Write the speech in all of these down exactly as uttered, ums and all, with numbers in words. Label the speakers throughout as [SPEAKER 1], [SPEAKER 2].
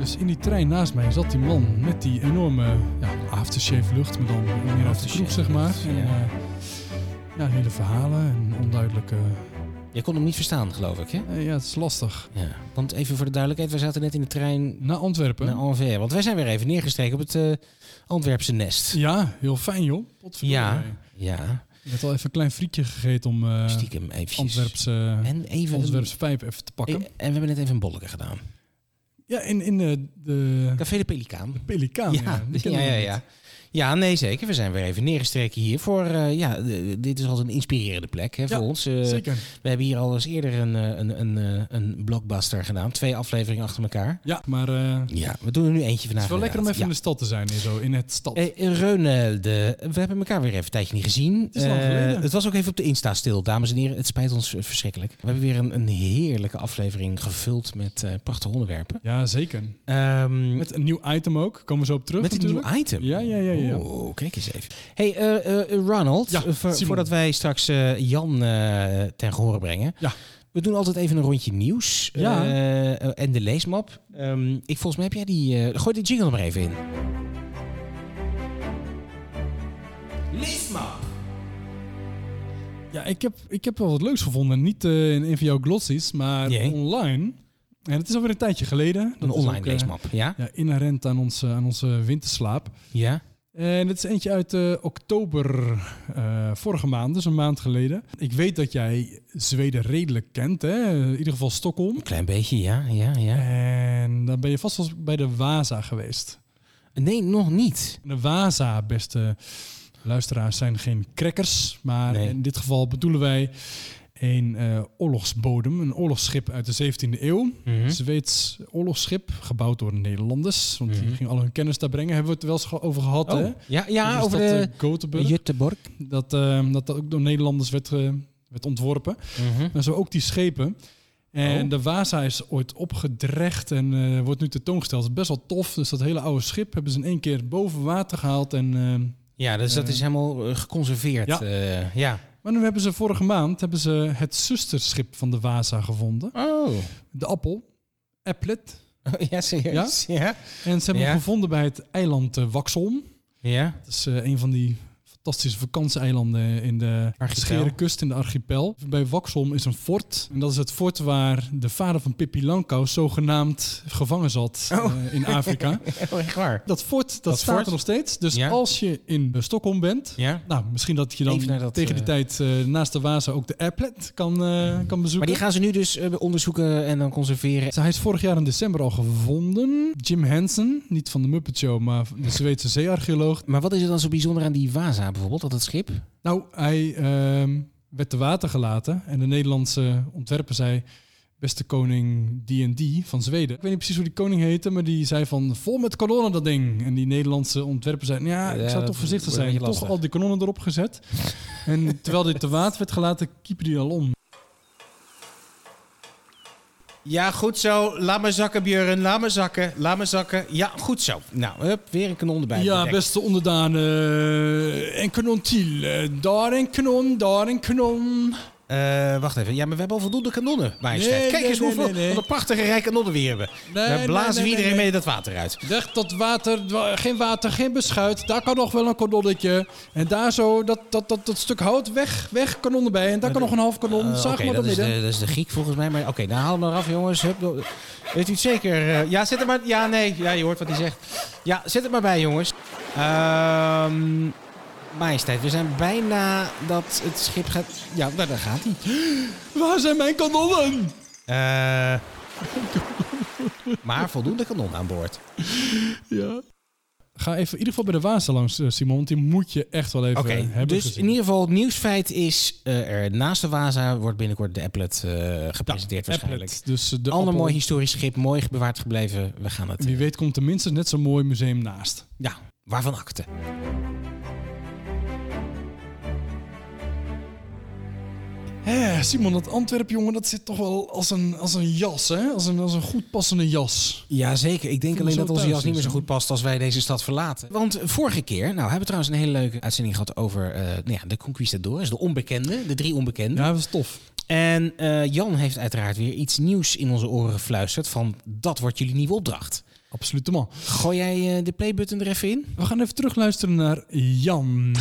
[SPEAKER 1] dus in die trein naast mij zat die man met die enorme ja, aftershave lucht, maar dan meer uit de kroeg, zeg maar. En,
[SPEAKER 2] ja.
[SPEAKER 1] uh, ja, hele verhalen en onduidelijke...
[SPEAKER 2] Je kon hem niet verstaan, geloof ik, hè?
[SPEAKER 1] Uh, ja, het is lastig.
[SPEAKER 2] Ja, want even voor de duidelijkheid, we zaten net in de trein...
[SPEAKER 1] Naar Antwerpen.
[SPEAKER 2] Naar Anvers, want wij zijn weer even neergestreken op het uh, Antwerpse nest.
[SPEAKER 1] Ja, heel fijn, joh.
[SPEAKER 2] Ja, ja.
[SPEAKER 1] Je hebt al even een klein frietje gegeten om uh,
[SPEAKER 2] stiekem eventjes.
[SPEAKER 1] Antwerpse,
[SPEAKER 2] en even
[SPEAKER 1] Antwerpse vijf even te pakken.
[SPEAKER 2] En, en we hebben net even een bolleke gedaan.
[SPEAKER 1] Ja, in, in de, de...
[SPEAKER 2] Café de Pelikaan.
[SPEAKER 1] De Pelikaan, ja.
[SPEAKER 2] Ja, ja, ja, ja, ja. Ja, nee, zeker. We zijn weer even neergestreken hier voor... Uh, ja, d- dit is altijd een inspirerende plek hè, voor
[SPEAKER 1] ja,
[SPEAKER 2] ons. Uh,
[SPEAKER 1] zeker.
[SPEAKER 2] We hebben hier al eens eerder een, een, een, een, een blockbuster gedaan. Twee afleveringen achter elkaar.
[SPEAKER 1] Ja, maar... Uh,
[SPEAKER 2] ja, we doen er nu eentje vandaag.
[SPEAKER 1] Het is wel lekker om even
[SPEAKER 2] ja.
[SPEAKER 1] in de stad te zijn, zo, in het stad.
[SPEAKER 2] Uh, Reune, de, we hebben elkaar weer even een tijdje niet gezien.
[SPEAKER 1] Het is lang geleden.
[SPEAKER 2] Uh, het was ook even op de Insta stil, dames en heren. Het spijt ons verschrikkelijk. We hebben weer een, een heerlijke aflevering gevuld met uh, prachtige onderwerpen.
[SPEAKER 1] Ja, zeker.
[SPEAKER 2] Um,
[SPEAKER 1] met een nieuw item ook. Komen we zo op terug
[SPEAKER 2] Met
[SPEAKER 1] natuurlijk.
[SPEAKER 2] een nieuw item?
[SPEAKER 1] Ja, ja, ja. ja.
[SPEAKER 2] Oh, kijk eens even. Hey, uh, uh, Ronald,
[SPEAKER 1] ja,
[SPEAKER 2] uh, vo- voordat wij straks uh, Jan uh, ten gehore brengen.
[SPEAKER 1] Ja.
[SPEAKER 2] We doen altijd even een rondje nieuws.
[SPEAKER 1] Ja.
[SPEAKER 2] Uh, uh, en de leesmap. Um, ik, volgens mij heb jij die... Uh, gooi die jingle er maar even in. Leesmap.
[SPEAKER 1] Ja, ik heb, ik heb wel wat leuks gevonden. Niet uh, in een van jouw glossies, maar
[SPEAKER 2] Jee.
[SPEAKER 1] online. En het is alweer een tijdje geleden.
[SPEAKER 2] Dat een online ook, uh, leesmap, ja?
[SPEAKER 1] Ja, inherent aan onze, aan onze winterslaap.
[SPEAKER 2] Ja.
[SPEAKER 1] En het is eentje uit uh, oktober uh, vorige maand, dus een maand geleden. Ik weet dat jij Zweden redelijk kent, hè? In ieder geval Stockholm.
[SPEAKER 2] Een klein beetje, ja, ja, ja.
[SPEAKER 1] En dan ben je vast wel eens bij de Vasa geweest.
[SPEAKER 2] Nee, nog niet.
[SPEAKER 1] De Vasa, beste luisteraars, zijn geen crackers. Maar nee. in dit geval bedoelen wij een uh, oorlogsbodem, een oorlogsschip uit de zeventiende eeuw.
[SPEAKER 2] Mm-hmm.
[SPEAKER 1] Een Zweeds oorlogsschip, gebouwd door de Nederlanders. Want mm-hmm. die gingen al hun kennis daar brengen. Hebben we het wel eens over gehad,
[SPEAKER 2] oh.
[SPEAKER 1] hè?
[SPEAKER 2] Ja, ja
[SPEAKER 1] dus
[SPEAKER 2] over
[SPEAKER 1] dat,
[SPEAKER 2] de
[SPEAKER 1] uh, Göteborg.
[SPEAKER 2] Göteborg.
[SPEAKER 1] Dat, uh, dat ook door Nederlanders werd, uh, werd ontworpen.
[SPEAKER 2] Mm-hmm.
[SPEAKER 1] En zo ook die schepen. En
[SPEAKER 2] oh.
[SPEAKER 1] de Vasa is ooit opgedrecht en uh, wordt nu tentoongesteld. Het is best wel tof. Dus dat hele oude schip hebben ze in één keer boven water gehaald. En, uh,
[SPEAKER 2] ja, dus dat uh, is helemaal geconserveerd. Ja. Uh, ja.
[SPEAKER 1] Maar nu hebben ze vorige maand hebben ze het zusterschip van de Vasa gevonden.
[SPEAKER 2] Oh.
[SPEAKER 1] De Appel. Applet.
[SPEAKER 2] Oh, ja, serieus? Ja? Ja.
[SPEAKER 1] En ze hebben ja. hem gevonden bij het eiland uh, Waxholm.
[SPEAKER 2] Ja.
[SPEAKER 1] Dat is uh, een van die fantastische vakantieeilanden in de Scherenkust, in de archipel. Bij Waxholm is een fort. En dat is het fort waar de vader van Pippi Langkous zogenaamd gevangen zat oh. uh, in Afrika.
[SPEAKER 2] Oh, echt waar?
[SPEAKER 1] Dat fort, dat, dat staat fort? er nog steeds. Dus
[SPEAKER 2] ja.
[SPEAKER 1] als je in uh, Stockholm bent,
[SPEAKER 2] ja.
[SPEAKER 1] nou, misschien dat je dan dat, tegen die uh... tijd uh, naast de Vasa ook de Applet kan, uh, kan bezoeken.
[SPEAKER 2] Maar die gaan ze nu dus uh, onderzoeken en dan conserveren.
[SPEAKER 1] Dus hij is vorig jaar in december al gevonden. Jim Henson, niet van de Muppet Show, maar de Zweedse zeearcheoloog.
[SPEAKER 2] Maar wat is er dan zo bijzonder aan die Vasa bijvoorbeeld, dat het schip?
[SPEAKER 1] Nou, hij uh, werd te water gelaten en de Nederlandse ontwerper zei: beste koning die en die van Zweden. Ik weet niet precies hoe die koning heette, maar die zei van vol met kanonnen dat ding. En die Nederlandse ontwerper zei: ja, ik zou ja, toch voorzichtig zijn. Toch al die kanonnen erop gezet. En terwijl dit te water werd gelaten, kiepte die al om.
[SPEAKER 2] Ja, goed zo. Laat me zakken, Björn. Laat me zakken. Laat me zakken. Ja, goed zo. Nou, hup, weer een kanon erbij.
[SPEAKER 1] Ja, direct. Beste onderdanen. Uh, een kanon til. Uh, daar een kanon, daar een kanon.
[SPEAKER 2] Uh, wacht even. Ja, maar we hebben al voldoende kanonnen, majesteit. Nee, Kijk nee, eens hoeveel nee, nee, nee. Wat een prachtige rij kanonnen we hebben. Nee, Daar blazen nee, nee, we iedereen nee, nee. mee dat water uit.
[SPEAKER 1] Weg tot water. Geen water, geen beschuit. Daar kan nog wel een kanonnetje. En daar zo, dat, dat, dat, dat stuk hout, weg, weg, kanon erbij. En daar kan nog een half kanon. Uh, Zag okay, maar
[SPEAKER 2] dat,
[SPEAKER 1] dat,
[SPEAKER 2] is de, dat is de Griek volgens mij. Maar oké, okay, nou haal hem eraf, jongens. Hup, weet u het zeker? Uh, ja, zet er maar... Ja, nee. Ja, je hoort wat hij zegt. Ja, zet het maar bij, jongens. Ehm... Um, Majesteit, we zijn bijna dat het schip gaat... Ja, daar, daar gaat hij.
[SPEAKER 1] Waar zijn mijn kanonnen?
[SPEAKER 2] Uh, maar voldoende kanon aan boord.
[SPEAKER 1] Ja. Ga even in ieder geval bij de Vasa langs, Simon, want die moet je echt wel even
[SPEAKER 2] okay,
[SPEAKER 1] hebben
[SPEAKER 2] dus
[SPEAKER 1] gezien.
[SPEAKER 2] In ieder geval het nieuwsfeit is... Uh, er naast de Vasa wordt binnenkort de Applet uh, gepresenteerd ja, waarschijnlijk.
[SPEAKER 1] Applet, dus de
[SPEAKER 2] Ander
[SPEAKER 1] appel...
[SPEAKER 2] mooi historisch schip, mooi bewaard gebleven. We gaan het...
[SPEAKER 1] Wie weet komt er minstens net zo'n mooi museum naast.
[SPEAKER 2] Ja, waarvan akte.
[SPEAKER 1] Hé, Simon, dat Antwerp, jongen, dat zit toch wel als een, als een jas, hè? Als een, als een goed passende jas.
[SPEAKER 2] Ja, zeker. Ik denk ik alleen dat onze jas niet meer zo goed past als wij deze stad verlaten. Want vorige keer, nou, hebben we trouwens een hele leuke uitzending gehad over uh, nou ja, de Conquistadores, de onbekende, de drie onbekenden.
[SPEAKER 1] Ja, dat was tof.
[SPEAKER 2] En uh, Jan heeft uiteraard weer iets nieuws in onze oren gefluisterd van dat wordt jullie nieuwe opdracht.
[SPEAKER 1] Absoluut.
[SPEAKER 2] Gooi jij uh, de playbutton er even in?
[SPEAKER 1] We gaan even terugluisteren naar Jan.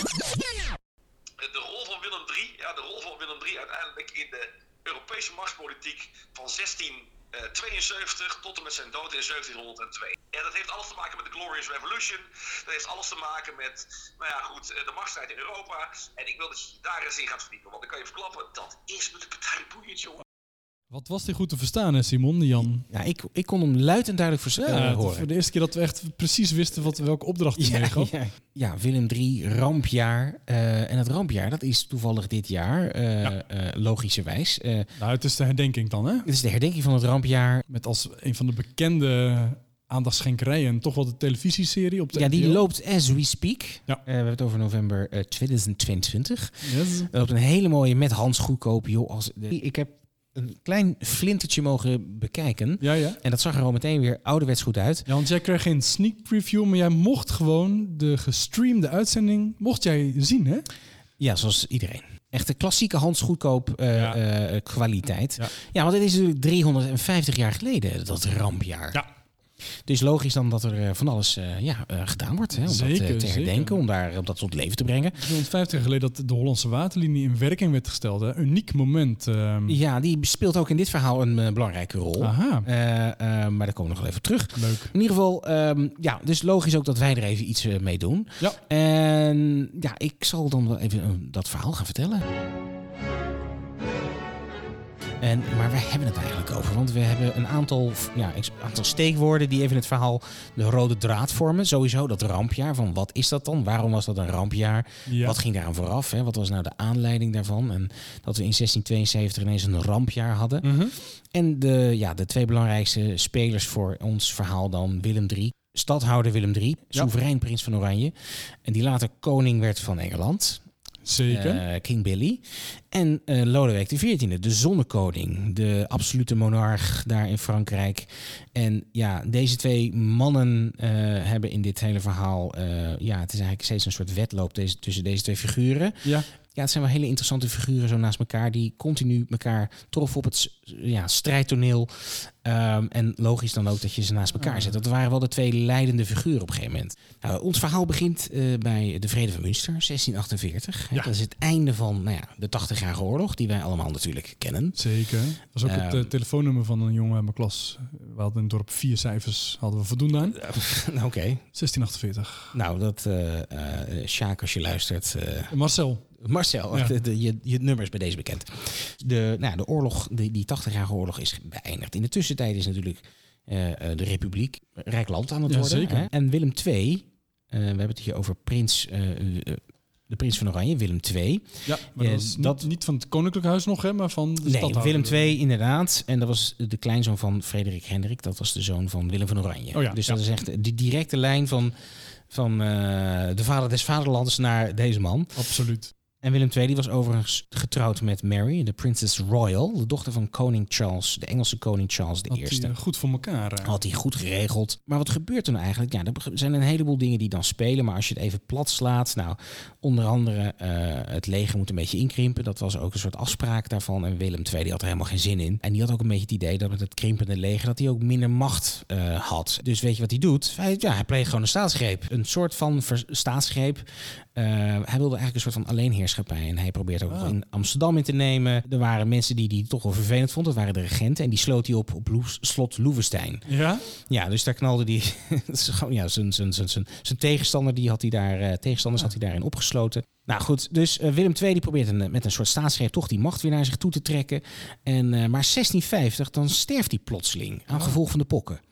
[SPEAKER 3] De rol van Willem drie, ja, de rol van Willem drie uiteindelijk in de Europese machtspolitiek van zestien tweeënzeventig tot en met zijn dood in zeventienhonderdtwee. Ja, dat heeft alles te maken met de Glorious Revolution. Dat heeft alles te maken met, nou ja, goed, de machtsstrijd in Europa. En ik wil dat je daar eens in gaat verdiepen, want dan kan je verklappen, dat is met de partij boeiend, jongen.
[SPEAKER 1] Wat was die goed te verstaan, hè, Simon, Jan?
[SPEAKER 2] Ja, ik, ik kon hem luid en duidelijk vers-
[SPEAKER 1] ja,
[SPEAKER 2] uh, horen.
[SPEAKER 1] Voor de eerste keer dat we echt precies wisten wat, welke opdracht hij
[SPEAKER 2] ja,
[SPEAKER 1] meegaf.
[SPEAKER 2] Ja, ja, Willem drie, rampjaar. Uh, en het rampjaar, dat is toevallig dit jaar, uh, ja. uh, logischerwijs. Uh,
[SPEAKER 1] nou, het is de herdenking dan, hè?
[SPEAKER 2] Het is de herdenking van het rampjaar.
[SPEAKER 1] Met als een van de bekende aandachtschenkerijen toch wel de televisieserie op de
[SPEAKER 2] Ja,
[SPEAKER 1] R T L.
[SPEAKER 2] die loopt as we speak. Ja. Uh, we hebben het over november uh, tweeduizend tweeëntwintig. Yes. Er loopt een hele mooie met Hans Goedkoop. Joh, als de, ik heb een klein flintertje mogen bekijken.
[SPEAKER 1] Ja, ja.
[SPEAKER 2] En dat zag er al meteen weer ouderwets goed uit.
[SPEAKER 1] Ja, want jij kreeg geen sneak preview, maar jij mocht gewoon de gestreamde uitzending, mocht jij zien, hè?
[SPEAKER 2] Ja, zoals iedereen. Echt de klassieke Hans Goedkoop uh, ja. uh, kwaliteit. Ja. ja, want het is natuurlijk driehonderdvijftig jaar geleden, dat rampjaar.
[SPEAKER 1] Ja.
[SPEAKER 2] Dus logisch dan dat er van alles uh, ja, uh, gedaan wordt. Hè, om zeker, dat uh, te herdenken, zeker. om, daar, om dat tot leven te brengen.
[SPEAKER 1] driehonderdvijftig jaar geleden dat de Hollandse waterlinie in werking werd gesteld. Hè? Uniek moment. Uh...
[SPEAKER 2] Ja, die speelt ook in dit verhaal een uh, belangrijke rol.
[SPEAKER 1] Aha.
[SPEAKER 2] Uh, uh, maar daar komen we nog wel even terug.
[SPEAKER 1] Leuk.
[SPEAKER 2] In ieder geval, um, ja, dus logisch ook dat wij er even iets uh, mee doen.
[SPEAKER 1] Ja.
[SPEAKER 2] En ja, ik zal dan wel even uh, dat verhaal gaan vertellen. En, maar waar hebben we het eigenlijk over? Want we hebben een aantal, ja, een aantal steekwoorden die even het verhaal de rode draad vormen. Sowieso dat rampjaar. Van wat is dat dan? Waarom was dat een rampjaar? Ja. Wat ging daaraan vooraf? Hè? Wat was nou de aanleiding daarvan? En dat we in zestien tweeënzeventig ineens een rampjaar hadden.
[SPEAKER 1] Mm-hmm.
[SPEAKER 2] En de, ja, de twee belangrijkste spelers voor ons verhaal dan Willem drie. Stadhouder Willem drie, ja. soeverein prins van Oranje. En die later koning werd van Engeland.
[SPEAKER 1] Zeker.
[SPEAKER 2] Uh, King Billy. En uh, Lodewijk de veertiende, de zonnekoning. De absolute monarch daar in Frankrijk. En ja, deze twee mannen uh, hebben in dit hele verhaal... Uh, ja, het is eigenlijk steeds een soort wedloop deze, tussen deze twee figuren.
[SPEAKER 1] Ja.
[SPEAKER 2] Ja, het zijn wel hele interessante figuren zo naast elkaar... die continu elkaar troffen op het ja, strijdtoneel. Um, en logisch dan ook dat je ze naast elkaar
[SPEAKER 1] uh.
[SPEAKER 2] zet. Dat waren wel de twee leidende figuren op een gegeven moment. Nou, ons verhaal begint uh, bij de Vrede van Münster, zestien achtenveertig. Ja. Dat is het einde van nou ja, de tachtigjarige oorlog... die wij allemaal natuurlijk kennen.
[SPEAKER 1] Zeker. Dat was ook um, het uh, telefoonnummer van een jongen uit mijn klas. We hadden in het dorp vier cijfers, hadden we voldoende aan.
[SPEAKER 2] Oké. Okay.
[SPEAKER 1] zestien achtenveertig.
[SPEAKER 2] Nou, dat... Uh, uh, Sjaak, als je luistert... Uh,
[SPEAKER 1] Marcel.
[SPEAKER 2] Marcel, ja. de, de, je, je nummer is bij deze bekend. De, nou, de oorlog, de, die tachtigjarige oorlog is beëindigd. In de tussentijd is natuurlijk uh, de Republiek rijk land aan het
[SPEAKER 1] ja,
[SPEAKER 2] worden.
[SPEAKER 1] Zeker.
[SPEAKER 2] Hè? En Willem de Tweede, uh, we hebben het hier over prins, uh, uh, de prins van Oranje, Willem de Tweede.
[SPEAKER 1] Ja, maar dat was uh, dat, niet van het Koninklijk Huis nog, hè, maar van de
[SPEAKER 2] nee,
[SPEAKER 1] stadhouder.
[SPEAKER 2] Willem de Tweede inderdaad. En dat was de kleinzoon van Frederik Hendrik. Dat was de zoon van Willem van Oranje.
[SPEAKER 1] Oh ja,
[SPEAKER 2] dus
[SPEAKER 1] ja.
[SPEAKER 2] dat is echt de directe lijn van, van uh, de vader des vaderlands naar deze man.
[SPEAKER 1] Absoluut.
[SPEAKER 2] En Willem de Tweede was overigens getrouwd met Mary, de Princess Royal, de dochter van koning Charles, de Engelse koning Charles de
[SPEAKER 1] Had
[SPEAKER 2] Eerste.
[SPEAKER 1] Had hij goed voor elkaar. Hè?
[SPEAKER 2] Had hij goed geregeld. Maar wat gebeurt er nou eigenlijk? Ja, er zijn een heleboel dingen die dan spelen, maar als je het even plat slaat, nou, onder andere uh, het leger moet een beetje inkrimpen. Dat was ook een soort afspraak daarvan. En Willem de Tweede die had er helemaal geen zin in. En die had ook een beetje het idee dat met het krimpende leger, dat hij ook minder macht uh, had. Dus weet je wat hij doet? Hij, ja, hij pleegt gewoon een staatsgreep. Een soort van ver- staatsgreep. Uh, hij wilde eigenlijk een soort van alleenheerschappij. En hij probeert ook ah. in Amsterdam in te nemen. Er waren mensen die die toch wel vervelend vonden. Dat waren de regenten. En die sloot hij op op Loes, slot Loevestein.
[SPEAKER 1] Ja?
[SPEAKER 2] Ja, dus daar knalde die... ja, zijn, zijn, zijn, zijn, zijn tegenstander, die had hij daar, uh, tegenstanders ah. had hij daarin opgesloten. Nou goed, dus uh, Willem de Tweede die probeert een, met een soort staatsgreep toch die macht weer naar zich toe te trekken. En, uh, maar zestien vijftig, dan sterft hij plotseling aan ah. gevolg van de pokken.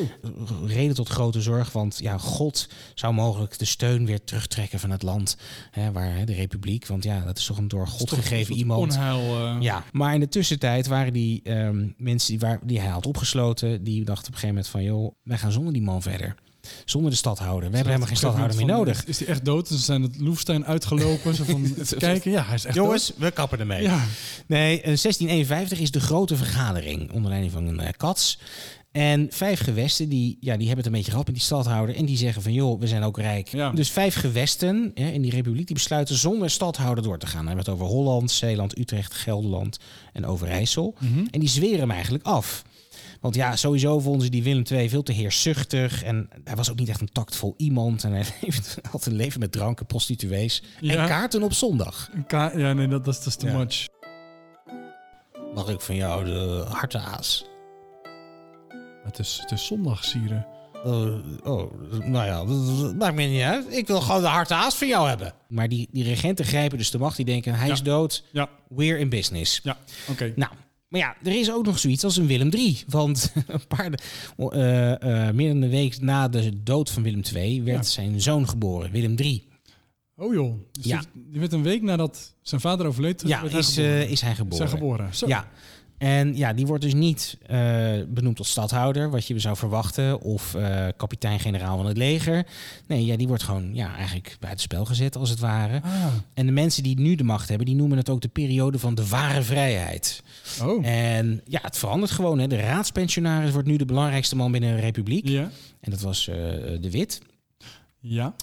[SPEAKER 2] Oh. Reden tot grote zorg, want ja, God zou mogelijk de steun weer terugtrekken van het land, hè, waar hè, de Republiek, want ja, dat is toch een door God toch gegeven iemand.
[SPEAKER 1] Onheil, uh...
[SPEAKER 2] Ja, maar in de tussentijd waren die um, mensen die, waar, die hij had opgesloten, die dachten op een gegeven moment van, joh, wij gaan zonder die man verder. Zonder de stadhouder. We hebben helemaal geen stadhouder meer nodig.
[SPEAKER 1] Is hij echt dood? Ze zijn het Loevestein uitgelopen. Zo van, even kijken. Ja, hij is echt
[SPEAKER 2] Jongens,
[SPEAKER 1] dood.
[SPEAKER 2] we kappen ermee.
[SPEAKER 1] Ja.
[SPEAKER 2] Nee, zestien eenenvijftig is de grote vergadering onder leiding van uh, Cats. En vijf gewesten, die, ja, die hebben het een beetje gehad met die stadhouder. En die zeggen van, joh, we zijn ook rijk. Ja. Dus vijf gewesten ja, in die republiek, die besluiten zonder stadhouder door te gaan. Dan hebben we het over Holland, Zeeland, Utrecht, Gelderland en Overijssel. Mm-hmm. En die zweren hem eigenlijk af. Want ja, sowieso vonden ze die Willem twee veel te heerszuchtig. En hij was ook niet echt een tactvol iemand. En hij heeft altijd een leven met drank en prostituees.
[SPEAKER 1] Ja.
[SPEAKER 2] En kaarten op zondag.
[SPEAKER 1] Een ka- ja, nee, dat, dat, is- dat is too
[SPEAKER 2] Ja.
[SPEAKER 1] much.
[SPEAKER 2] Mag ik van jou de harteaas?
[SPEAKER 1] Het is, het is zondag, Sieren.
[SPEAKER 2] Uh, oh, nou ja, dat, dat maakt me niet uit. Ik wil gewoon de harteaas van jou hebben. Maar die, die regenten grijpen dus de macht. Die denken, hij
[SPEAKER 1] Ja.
[SPEAKER 2] is dood.
[SPEAKER 1] Ja,
[SPEAKER 2] We're in business.
[SPEAKER 1] ja, oké.
[SPEAKER 2] Nou, maar ja, er is ook nog zoiets als een Willem drie. Want een paar, uh, uh, meer dan een week na de dood van Willem twee werd
[SPEAKER 1] Ja.
[SPEAKER 2] zijn zoon geboren, Willem drie.
[SPEAKER 1] Oh joh, dus
[SPEAKER 2] Ja.
[SPEAKER 1] die, die werd een week nadat zijn vader overleed,
[SPEAKER 2] Ja,
[SPEAKER 1] werd hij
[SPEAKER 2] is,
[SPEAKER 1] geboren.
[SPEAKER 2] uh, is hij
[SPEAKER 1] Is
[SPEAKER 2] geboren.
[SPEAKER 1] hij geboren. Zo.
[SPEAKER 2] Ja. En ja, die wordt dus niet uh, benoemd tot stadhouder, wat je zou verwachten, of uh, kapitein-generaal van het leger. Nee, ja, die wordt gewoon ja, eigenlijk buitenspel gezet, als het ware.
[SPEAKER 1] Ah,
[SPEAKER 2] En de mensen die nu de macht hebben, die noemen het ook de periode van de ware vrijheid.
[SPEAKER 1] oh.
[SPEAKER 2] En ja, het verandert gewoon. Hè. De raadspensionaris wordt nu de belangrijkste man binnen een republiek.
[SPEAKER 1] Ja,
[SPEAKER 2] En dat was uh, de Wit.
[SPEAKER 1] ja.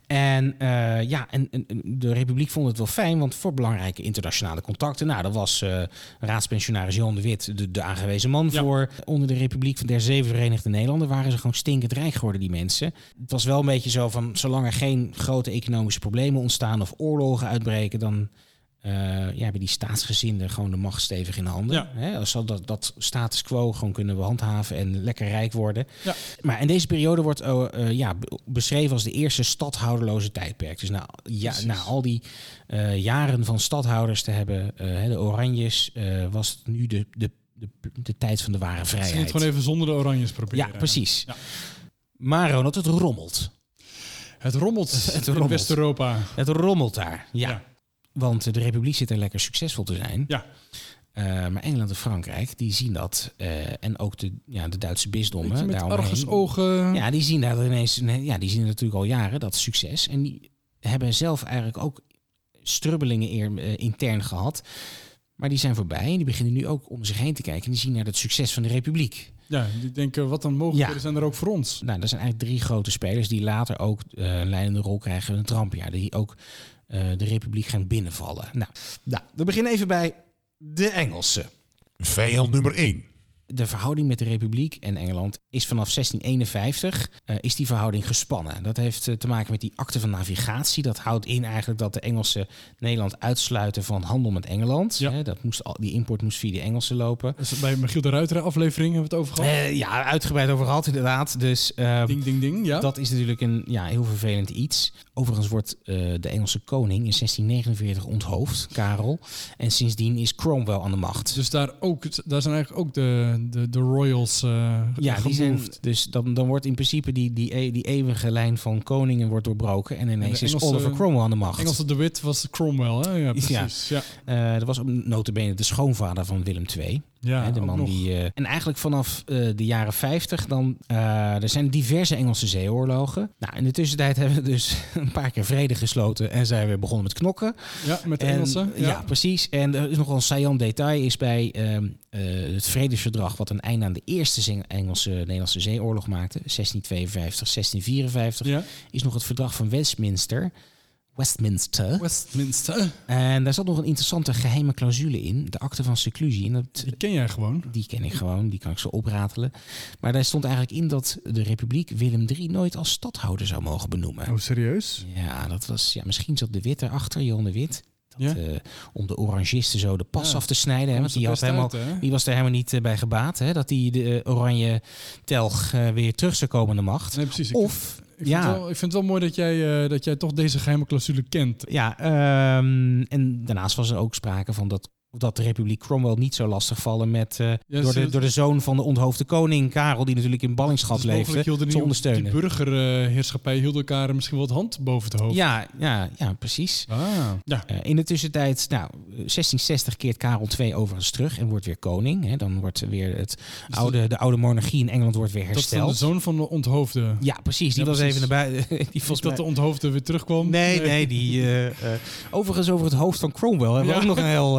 [SPEAKER 2] En uh, ja, en, en de Republiek vond het wel fijn, want voor belangrijke internationale contacten, nou, daar was uh, raadspensionaris Johan de Wit de, de aangewezen man
[SPEAKER 1] Ja.
[SPEAKER 2] voor. Onder de Republiek van der Zeven Verenigde Nederlanden waren ze gewoon stinkend rijk geworden, die mensen. Het was wel een beetje zo van, zolang er geen grote economische problemen ontstaan of oorlogen uitbreken, dan uh, ja, hebben die staatsgezinden gewoon de macht stevig in handen.
[SPEAKER 1] Ja.
[SPEAKER 2] Hè, als ze dat, dat status quo gewoon kunnen handhaven en lekker rijk worden.
[SPEAKER 1] Ja.
[SPEAKER 2] Maar in deze periode wordt uh, uh, ja, be- beschreven als de eerste stadhouderloze tijdperk. Dus na, ja,
[SPEAKER 1] Precies.
[SPEAKER 2] na al die uh, jaren van stadhouders te hebben, uh, de Oranjes, uh, was het nu de, de, de, de tijd van de ware
[SPEAKER 1] Ze gaan het
[SPEAKER 2] vrijheid.
[SPEAKER 1] gewoon even zonder de oranjes proberen.
[SPEAKER 2] Ja, precies.
[SPEAKER 1] Ja.
[SPEAKER 2] Maar Ronald, het rommelt.
[SPEAKER 1] Het rommelt
[SPEAKER 2] Het
[SPEAKER 1] in
[SPEAKER 2] rommelt.
[SPEAKER 1] West-Europa.
[SPEAKER 2] Het rommelt daar, ja.
[SPEAKER 1] Ja.
[SPEAKER 2] Want de Republiek zit er lekker succesvol te zijn.
[SPEAKER 1] Ja.
[SPEAKER 2] Uh, maar Engeland en Frankrijk, die zien dat. Uh, en ook de, ja, de Duitse bisdommen.
[SPEAKER 1] Beetje met
[SPEAKER 2] daaromheen.
[SPEAKER 1] argusogen.
[SPEAKER 2] Ja, die zien daar ineens. nee, Ja, die zien natuurlijk al jaren dat succes. En die hebben zelf eigenlijk ook strubbelingen eer, uh, intern gehad. Maar die zijn voorbij. En die beginnen nu ook om zich heen te kijken. En die zien naar het succes van de Republiek.
[SPEAKER 1] Ja, die denken, wat een mogelijkheden
[SPEAKER 2] Ja.
[SPEAKER 1] zijn er ook voor ons.
[SPEAKER 2] Nou, dat zijn eigenlijk drie grote spelers die later ook uh, een leidende rol krijgen in het rampjaar. Die ook uh, de Republiek gaan binnenvallen. Nou, nou, we beginnen even bij de Engelsen.
[SPEAKER 4] Vijand nummer één.
[SPEAKER 2] De verhouding met de Republiek en Engeland is vanaf zestien eenenvijftig uh, is die verhouding gespannen. Dat heeft uh, te maken met die akte van navigatie. Dat houdt in eigenlijk dat de Engelsen Nederland uitsluiten van handel met Engeland.
[SPEAKER 1] Ja.
[SPEAKER 2] Hè, dat moest al, die import moest via de Engelsen lopen.
[SPEAKER 1] Dus bij Michiel de Ruiter aflevering hebben we het over gehad.
[SPEAKER 2] Uh, ja, uitgebreid over gehad inderdaad. Dus uh,
[SPEAKER 1] Ding, ding, ding. Ja.
[SPEAKER 2] dat is natuurlijk een ja, heel vervelend iets. Overigens wordt uh, de Engelse koning in zestien negenenveertig onthoofd, Karel. En sindsdien is Cromwell aan de macht.
[SPEAKER 1] Dus daar, ook, daar zijn eigenlijk ook de, de, de royals uh,
[SPEAKER 2] Ja, die zijn,
[SPEAKER 1] gemoved.
[SPEAKER 2] dus dan, dan wordt in principe die, die, e- die eeuwige lijn van koningen wordt doorbroken. En ineens
[SPEAKER 1] de
[SPEAKER 2] is
[SPEAKER 1] Engelse-
[SPEAKER 2] Oliver Cromwell aan de macht.
[SPEAKER 1] Engelse de Wit was Cromwell, hè? Ja, precies. Ja,
[SPEAKER 2] Uh, dat was ook nota bene de schoonvader van Willem twee.
[SPEAKER 1] ja,
[SPEAKER 2] Hè, de
[SPEAKER 1] ook
[SPEAKER 2] man
[SPEAKER 1] nog.
[SPEAKER 2] die, uh, en eigenlijk vanaf uh, de jaren vijftig dan... Uh, er zijn diverse Engelse zeeoorlogen. Nou, in de tussentijd hebben we dus een paar keer vrede gesloten. En zijn we begonnen met knokken.
[SPEAKER 1] Ja, met de
[SPEAKER 2] En,
[SPEAKER 1] Engelsen.
[SPEAKER 2] ja.
[SPEAKER 1] Ja.
[SPEAKER 2] precies. En er is nog wel een saillant detail is bij um, uh, het vredesverdrag... wat een einde aan de eerste Zeng- Engelse-Nederlandse zeeoorlog maakte. zestien tweeënvijftig, zestien vierenvijftig.
[SPEAKER 1] Ja.
[SPEAKER 2] Is nog het verdrag van Westminster... Westminster.
[SPEAKER 1] Westminster.
[SPEAKER 2] En daar zat nog een interessante geheime clausule in. De akte van seclusie. En dat,
[SPEAKER 1] Die ken jij gewoon.
[SPEAKER 2] die ken ik gewoon, die kan ik zo opratelen. Maar daar stond eigenlijk in dat de Republiek Willem drie nooit als stadhouder zou mogen benoemen.
[SPEAKER 1] Oh, serieus?
[SPEAKER 2] Ja, dat was, ja, misschien zat de Wit erachter, Johan de Wit. Dat,
[SPEAKER 1] Ja.
[SPEAKER 2] uh, om de orangisten zo de pas
[SPEAKER 1] Ja.
[SPEAKER 2] af te snijden. Hè, want die, had helemaal,
[SPEAKER 1] Uit, hè?
[SPEAKER 2] die was er helemaal niet uh, bij gebaat. Hè, dat die de uh, oranje telg uh, weer terug zou komen aan de macht.
[SPEAKER 1] Nee, precies. Ik
[SPEAKER 2] Of,
[SPEAKER 1] Ik vind,
[SPEAKER 2] ja,
[SPEAKER 1] het wel, ik vind het wel mooi dat jij, uh, dat jij toch deze geheime clausule kent.
[SPEAKER 2] ja um, en daarnaast was er ook sprake van dat, dat de Republiek Cromwell niet zo lastig vallen met, uh,
[SPEAKER 1] Ja,
[SPEAKER 2] door,
[SPEAKER 1] ze-
[SPEAKER 2] de, door de zoon van de onthoofde koning Karel, die natuurlijk in ballingschap
[SPEAKER 1] Dus mogelijk
[SPEAKER 2] leefde,
[SPEAKER 1] hielden
[SPEAKER 2] te
[SPEAKER 1] die,
[SPEAKER 2] ondersteunen.
[SPEAKER 1] die burgerheerschappij hield elkaar misschien wel het hand boven het hoofd.
[SPEAKER 2] Ja, ja, ja, precies.
[SPEAKER 1] Ah, ja.
[SPEAKER 2] Uh, in de tussentijd, nou, zestien zestig keert Karel de Tweede overigens terug en wordt weer koning. Hè. Dan wordt weer het
[SPEAKER 1] Dus
[SPEAKER 2] oude, de oude monarchie in Engeland wordt weer
[SPEAKER 1] dat is dan
[SPEAKER 2] hersteld.
[SPEAKER 1] de zoon van de onthoofde.
[SPEAKER 2] Ja, precies. Die
[SPEAKER 1] Ja,
[SPEAKER 2] was
[SPEAKER 1] precies.
[SPEAKER 2] even naar buiten. Die
[SPEAKER 1] Niet
[SPEAKER 2] volgens
[SPEAKER 1] dat
[SPEAKER 2] mij...
[SPEAKER 1] de onthoofde weer terugkwam.
[SPEAKER 2] Nee, nee, die... Uh, uh, overigens over het hoofd van Cromwell hebben we
[SPEAKER 1] Ja.
[SPEAKER 2] ook nog een heel, uh, hele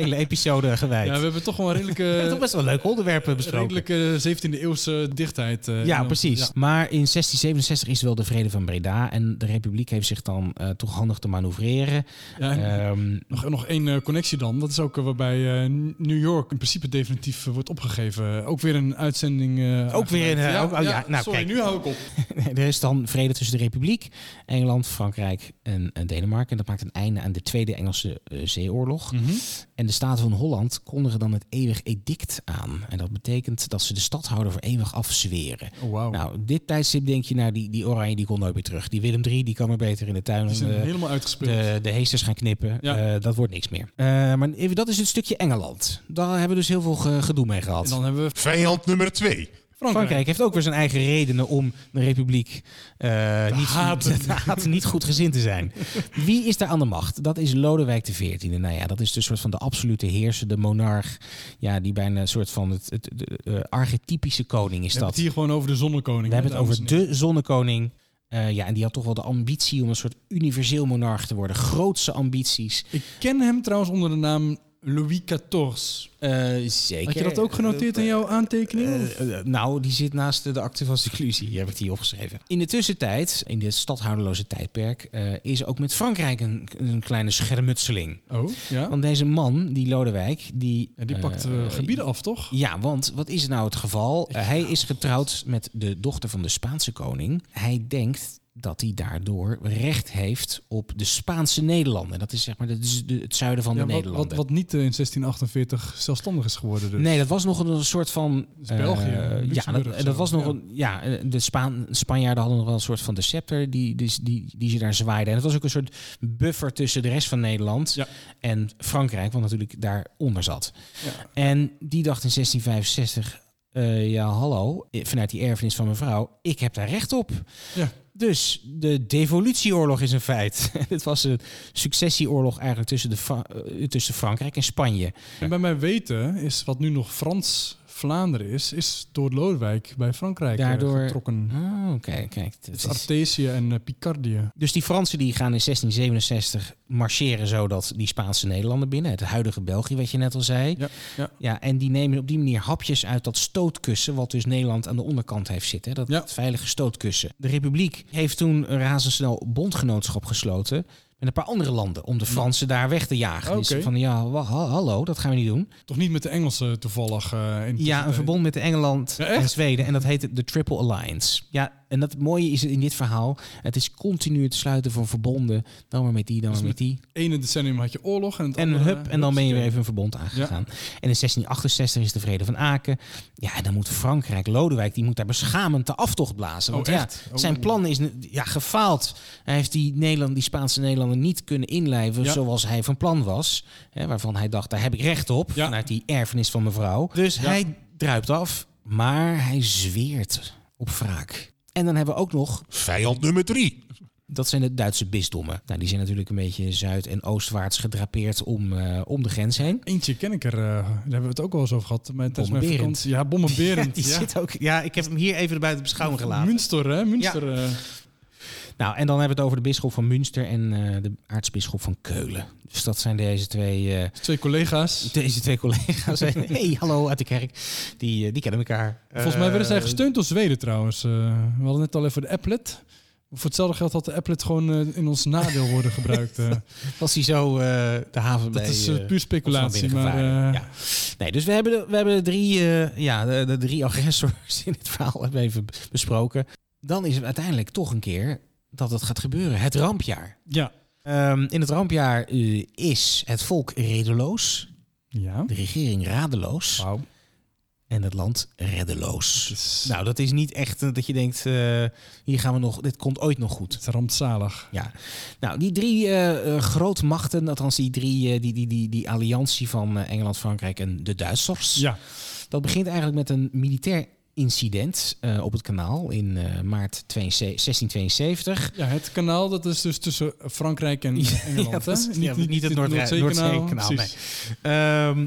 [SPEAKER 2] hele episode gewijd.
[SPEAKER 1] Ja, we hebben toch wel een redelijke...
[SPEAKER 2] We hebben toch best wel leuke onderwerpen besproken.
[SPEAKER 1] redelijke zeventiende eeuwse dichtheid. Uh,
[SPEAKER 2] ja,
[SPEAKER 1] in
[SPEAKER 2] precies.
[SPEAKER 1] Ja.
[SPEAKER 2] Maar in zestien zevenenzestig is wel de vrede van Breda. En de Republiek heeft zich dan uh, toch handig te manoeuvreren.
[SPEAKER 1] Ja, en
[SPEAKER 2] Um,
[SPEAKER 1] nog, nog één uh, connectie dan. Dat is ook uh, waarbij uh, New York in principe definitief uh, wordt opgegeven. Ook weer een uitzending. Uh,
[SPEAKER 2] ook weer een... Uh,
[SPEAKER 1] ja,
[SPEAKER 2] ook, oh, ja,
[SPEAKER 1] ja,
[SPEAKER 2] nou,
[SPEAKER 1] sorry,
[SPEAKER 2] kijk.
[SPEAKER 1] nu hou ik op.
[SPEAKER 2] Er is dan vrede tussen de Republiek, Engeland, Frankrijk en, en Denemarken. En dat maakt een einde aan de Tweede Engelse uh, Zeeoorlog.
[SPEAKER 1] Mm-hmm.
[SPEAKER 2] En de Staten van Holland kondigen dan het eeuwig edict aan. En dat betekent dat ze de stadhouder voor eeuwig afzweren.
[SPEAKER 1] Oh, wow.
[SPEAKER 2] Nou, dit tijdstip denk je, nou, die, die Oranje die kon nooit meer terug. Die Willem drie, die kan maar beter in de tuin.
[SPEAKER 1] Die zijn
[SPEAKER 2] uh,
[SPEAKER 1] helemaal uitgespeeld.
[SPEAKER 2] de, de heesters gaan knippen.
[SPEAKER 1] Ja.
[SPEAKER 2] Uh, dat wordt niks meer. Uh, maar even, dat is het stukje Engeland. Daar hebben we dus heel veel ge- gedoe mee gehad.
[SPEAKER 1] En dan hebben we
[SPEAKER 4] Vijand nummer twee.
[SPEAKER 1] Frankrijk.
[SPEAKER 2] Frankrijk heeft ook weer zijn eigen redenen om de Republiek uh, niet,
[SPEAKER 1] haten.
[SPEAKER 2] te haten, niet goed gezind te zijn. Wie is daar aan de macht? Dat is Lodewijk de veertiende. Nou ja, dat is de soort van de absolute heerser, de monarch. Ja, die bijna een soort van het, het, de, uh, archetypische koning is
[SPEAKER 1] We hebben
[SPEAKER 2] dat.
[SPEAKER 1] het hier gewoon over de zonnekoning.
[SPEAKER 2] We hebben het over
[SPEAKER 1] dames en heren.
[SPEAKER 2] de zonnekoning. Uh, ja, en die had toch wel de ambitie om een soort universeel monarch te worden. Grootse ambities.
[SPEAKER 1] Ik ken hem trouwens onder de naam Louis veertien.
[SPEAKER 2] Uh, zeker.
[SPEAKER 1] Had je dat ook genoteerd in jouw aantekening?
[SPEAKER 2] Uh, uh, nou, die zit naast de, de akte van seclusie. Hier heb ik die opgeschreven. In de tussentijd, in dit stadhouderloze tijdperk, uh, is ook met Frankrijk een, een kleine schermutseling.
[SPEAKER 1] Oh, ja.
[SPEAKER 2] Want deze man, die Lodewijk, die...
[SPEAKER 1] Ja, die pakt uh,
[SPEAKER 2] uh,
[SPEAKER 1] gebieden af, toch?
[SPEAKER 2] Ja, want wat is nou het geval? Uh, hij is getrouwd met de dochter van de Spaanse koning. Hij denkt dat hij daardoor recht heeft op de Spaanse Nederlanden. Dat is zeg maar de, de, het zuiden van
[SPEAKER 1] ja,
[SPEAKER 2] de
[SPEAKER 1] wat,
[SPEAKER 2] Nederlanden.
[SPEAKER 1] Wat, wat niet uh, in zestien achtenveertig zelfstandig is geworden. Dus.
[SPEAKER 2] Nee, dat was nog een, een soort van...
[SPEAKER 1] is België,
[SPEAKER 2] Uh, ja, dat, dat
[SPEAKER 1] zo,
[SPEAKER 2] was nog
[SPEAKER 1] ja.
[SPEAKER 2] een... Ja, de Spaan, Spanjaarden hadden nog wel een soort van de scepter die, die, die, die ze daar zwaaiden. En het was ook een soort buffer tussen de rest van Nederland
[SPEAKER 1] Ja.
[SPEAKER 2] en Frankrijk, wat natuurlijk daaronder zat.
[SPEAKER 1] Ja.
[SPEAKER 2] En die dacht in zestien vijfenzestig... Uh, ja, hallo, vanuit die erfenis van mijn vrouw, ik heb daar recht op.
[SPEAKER 1] Ja.
[SPEAKER 2] Dus de devolutieoorlog is een feit. Dit was een successieoorlog eigenlijk tussen, de Fra- uh, tussen Frankrijk en Spanje.
[SPEAKER 1] En bij mijn weten is wat nu nog Frans-Vlaanderen is, is door Lodewijk bij Frankrijk
[SPEAKER 2] Daardoor-
[SPEAKER 1] uh, getrokken.
[SPEAKER 2] Oh, oké, kijk. dat
[SPEAKER 1] Dus
[SPEAKER 2] is-
[SPEAKER 1] Artesië en uh, Picardie.
[SPEAKER 2] Dus die Fransen die gaan in zestien zevenenzestig marcheren zodat die Spaanse Nederlanden binnen, het huidige België wat je net al zei.
[SPEAKER 1] Ja, ja.
[SPEAKER 2] Ja, en die nemen op die manier hapjes uit dat stootkussen wat dus Nederland aan de onderkant heeft zitten. Hè, dat
[SPEAKER 1] Ja.
[SPEAKER 2] het veilige stootkussen. De Republiek heeft toen een razendsnel bondgenootschap gesloten met een paar andere landen om de Fransen daar weg te jagen.
[SPEAKER 1] Oké.
[SPEAKER 2] Dus van ja, wa- ha- hallo, dat gaan we niet doen.
[SPEAKER 1] Toch niet met de Engelsen toevallig. Uh, in de
[SPEAKER 2] Ja, een verbond met Engeland
[SPEAKER 1] Ja, echt?
[SPEAKER 2] en Zweden. En dat heet de Triple Alliance. Ja, en dat mooie is in dit verhaal, het is continu het sluiten van verbonden. Dan maar met die, dan
[SPEAKER 1] Dus
[SPEAKER 2] maar met die.
[SPEAKER 1] ene decennium had je oorlog. En, het
[SPEAKER 2] En
[SPEAKER 1] andere,
[SPEAKER 2] hup, en dan ben je weer
[SPEAKER 1] hupsakee.
[SPEAKER 2] even een verbond aangegaan. En in zestien achtenzestig is de vrede van Aken. Ja, en dan moet Frankrijk, Lodewijk, die moet daar beschamend de aftocht blazen. Want
[SPEAKER 1] Oh,
[SPEAKER 2] ja,
[SPEAKER 1] echt? Oh.
[SPEAKER 2] zijn plan is ja, gefaald. Hij heeft die, Nederland, die Spaanse Nederlanden niet kunnen inlijven
[SPEAKER 1] Ja.
[SPEAKER 2] zoals hij van plan was. Hè, waarvan hij dacht, daar heb ik recht op.
[SPEAKER 1] Ja.
[SPEAKER 2] Vanuit die erfenis van mevrouw. Dus
[SPEAKER 1] Ja.
[SPEAKER 2] hij druipt af, maar hij zweert op wraak. En dan hebben we ook nog,
[SPEAKER 4] Vijand nummer drie.
[SPEAKER 2] dat zijn de Duitse bisdommen. Nou, die zijn natuurlijk een beetje zuid- en oostwaarts gedrapeerd om, uh, om de grens heen.
[SPEAKER 1] Eentje ken ik er, uh, daar hebben we het ook wel eens over gehad. Met, tijdens mijn
[SPEAKER 2] Bommenberend.
[SPEAKER 1] vakantie. Ja, Bommenberend.
[SPEAKER 2] Die
[SPEAKER 1] ja.
[SPEAKER 2] zit ook, ja, ik heb hem hier even buiten beschouwing gelaten.
[SPEAKER 1] Münster, hè? Münster. uh,
[SPEAKER 2] Nou, en dan hebben we het over de bisschop van Münster en uh, de aartsbisschop van Keulen. Dus dat zijn deze twee, uh,
[SPEAKER 1] twee collega's.
[SPEAKER 2] deze twee collega's. Hey, hallo uit de kerk. Die, uh, die kennen elkaar.
[SPEAKER 1] Volgens mij werden zij gesteund door Zweden trouwens. Uh, we hadden net al even de applet. Voor hetzelfde geld had de applet gewoon uh, in ons nadeel worden gebruikt. Uh.
[SPEAKER 2] Was hij zo uh, de haven
[SPEAKER 1] Dat
[SPEAKER 2] bij...
[SPEAKER 1] is uh,
[SPEAKER 2] uh,
[SPEAKER 1] puur speculatie.
[SPEAKER 2] Amsterdam
[SPEAKER 1] Maar,
[SPEAKER 2] binnengevaren.
[SPEAKER 1] uh,
[SPEAKER 2] ja. Nee, dus we hebben de, we hebben de drie, uh, ja, de, de drie agressors in het verhaal hebben we even besproken. Dan is het uiteindelijk toch een keer dat het gaat gebeuren. Het rampjaar.
[SPEAKER 1] ja.
[SPEAKER 2] Um, in het rampjaar uh, is het volk redeloos,
[SPEAKER 1] Ja.
[SPEAKER 2] de regering radeloos
[SPEAKER 1] Wauw.
[SPEAKER 2] en het land reddeloos.
[SPEAKER 1] Het is,
[SPEAKER 2] Nou, dat is niet echt uh, dat je denkt, uh, hier gaan we nog, dit komt ooit nog goed.
[SPEAKER 1] het is rampzalig.
[SPEAKER 2] Ja, nou, die drie uh, uh, grootmachten, althans die drie, uh, die, die, die, die alliantie van uh, Engeland, Frankrijk en de Duitsers.
[SPEAKER 1] Ja.
[SPEAKER 2] Dat begint eigenlijk met een militair incident uh, op het kanaal in uh, maart zestien tweeënzeventig.
[SPEAKER 1] ja, het kanaal dat is dus tussen Frankrijk en Engeland.
[SPEAKER 2] Ja, dat is-
[SPEAKER 1] hè?
[SPEAKER 2] ja, niet het Noord-
[SPEAKER 1] Noordzeekanaal.
[SPEAKER 2] Noordzeekanaal,
[SPEAKER 1] Precies.
[SPEAKER 2] nee. Um,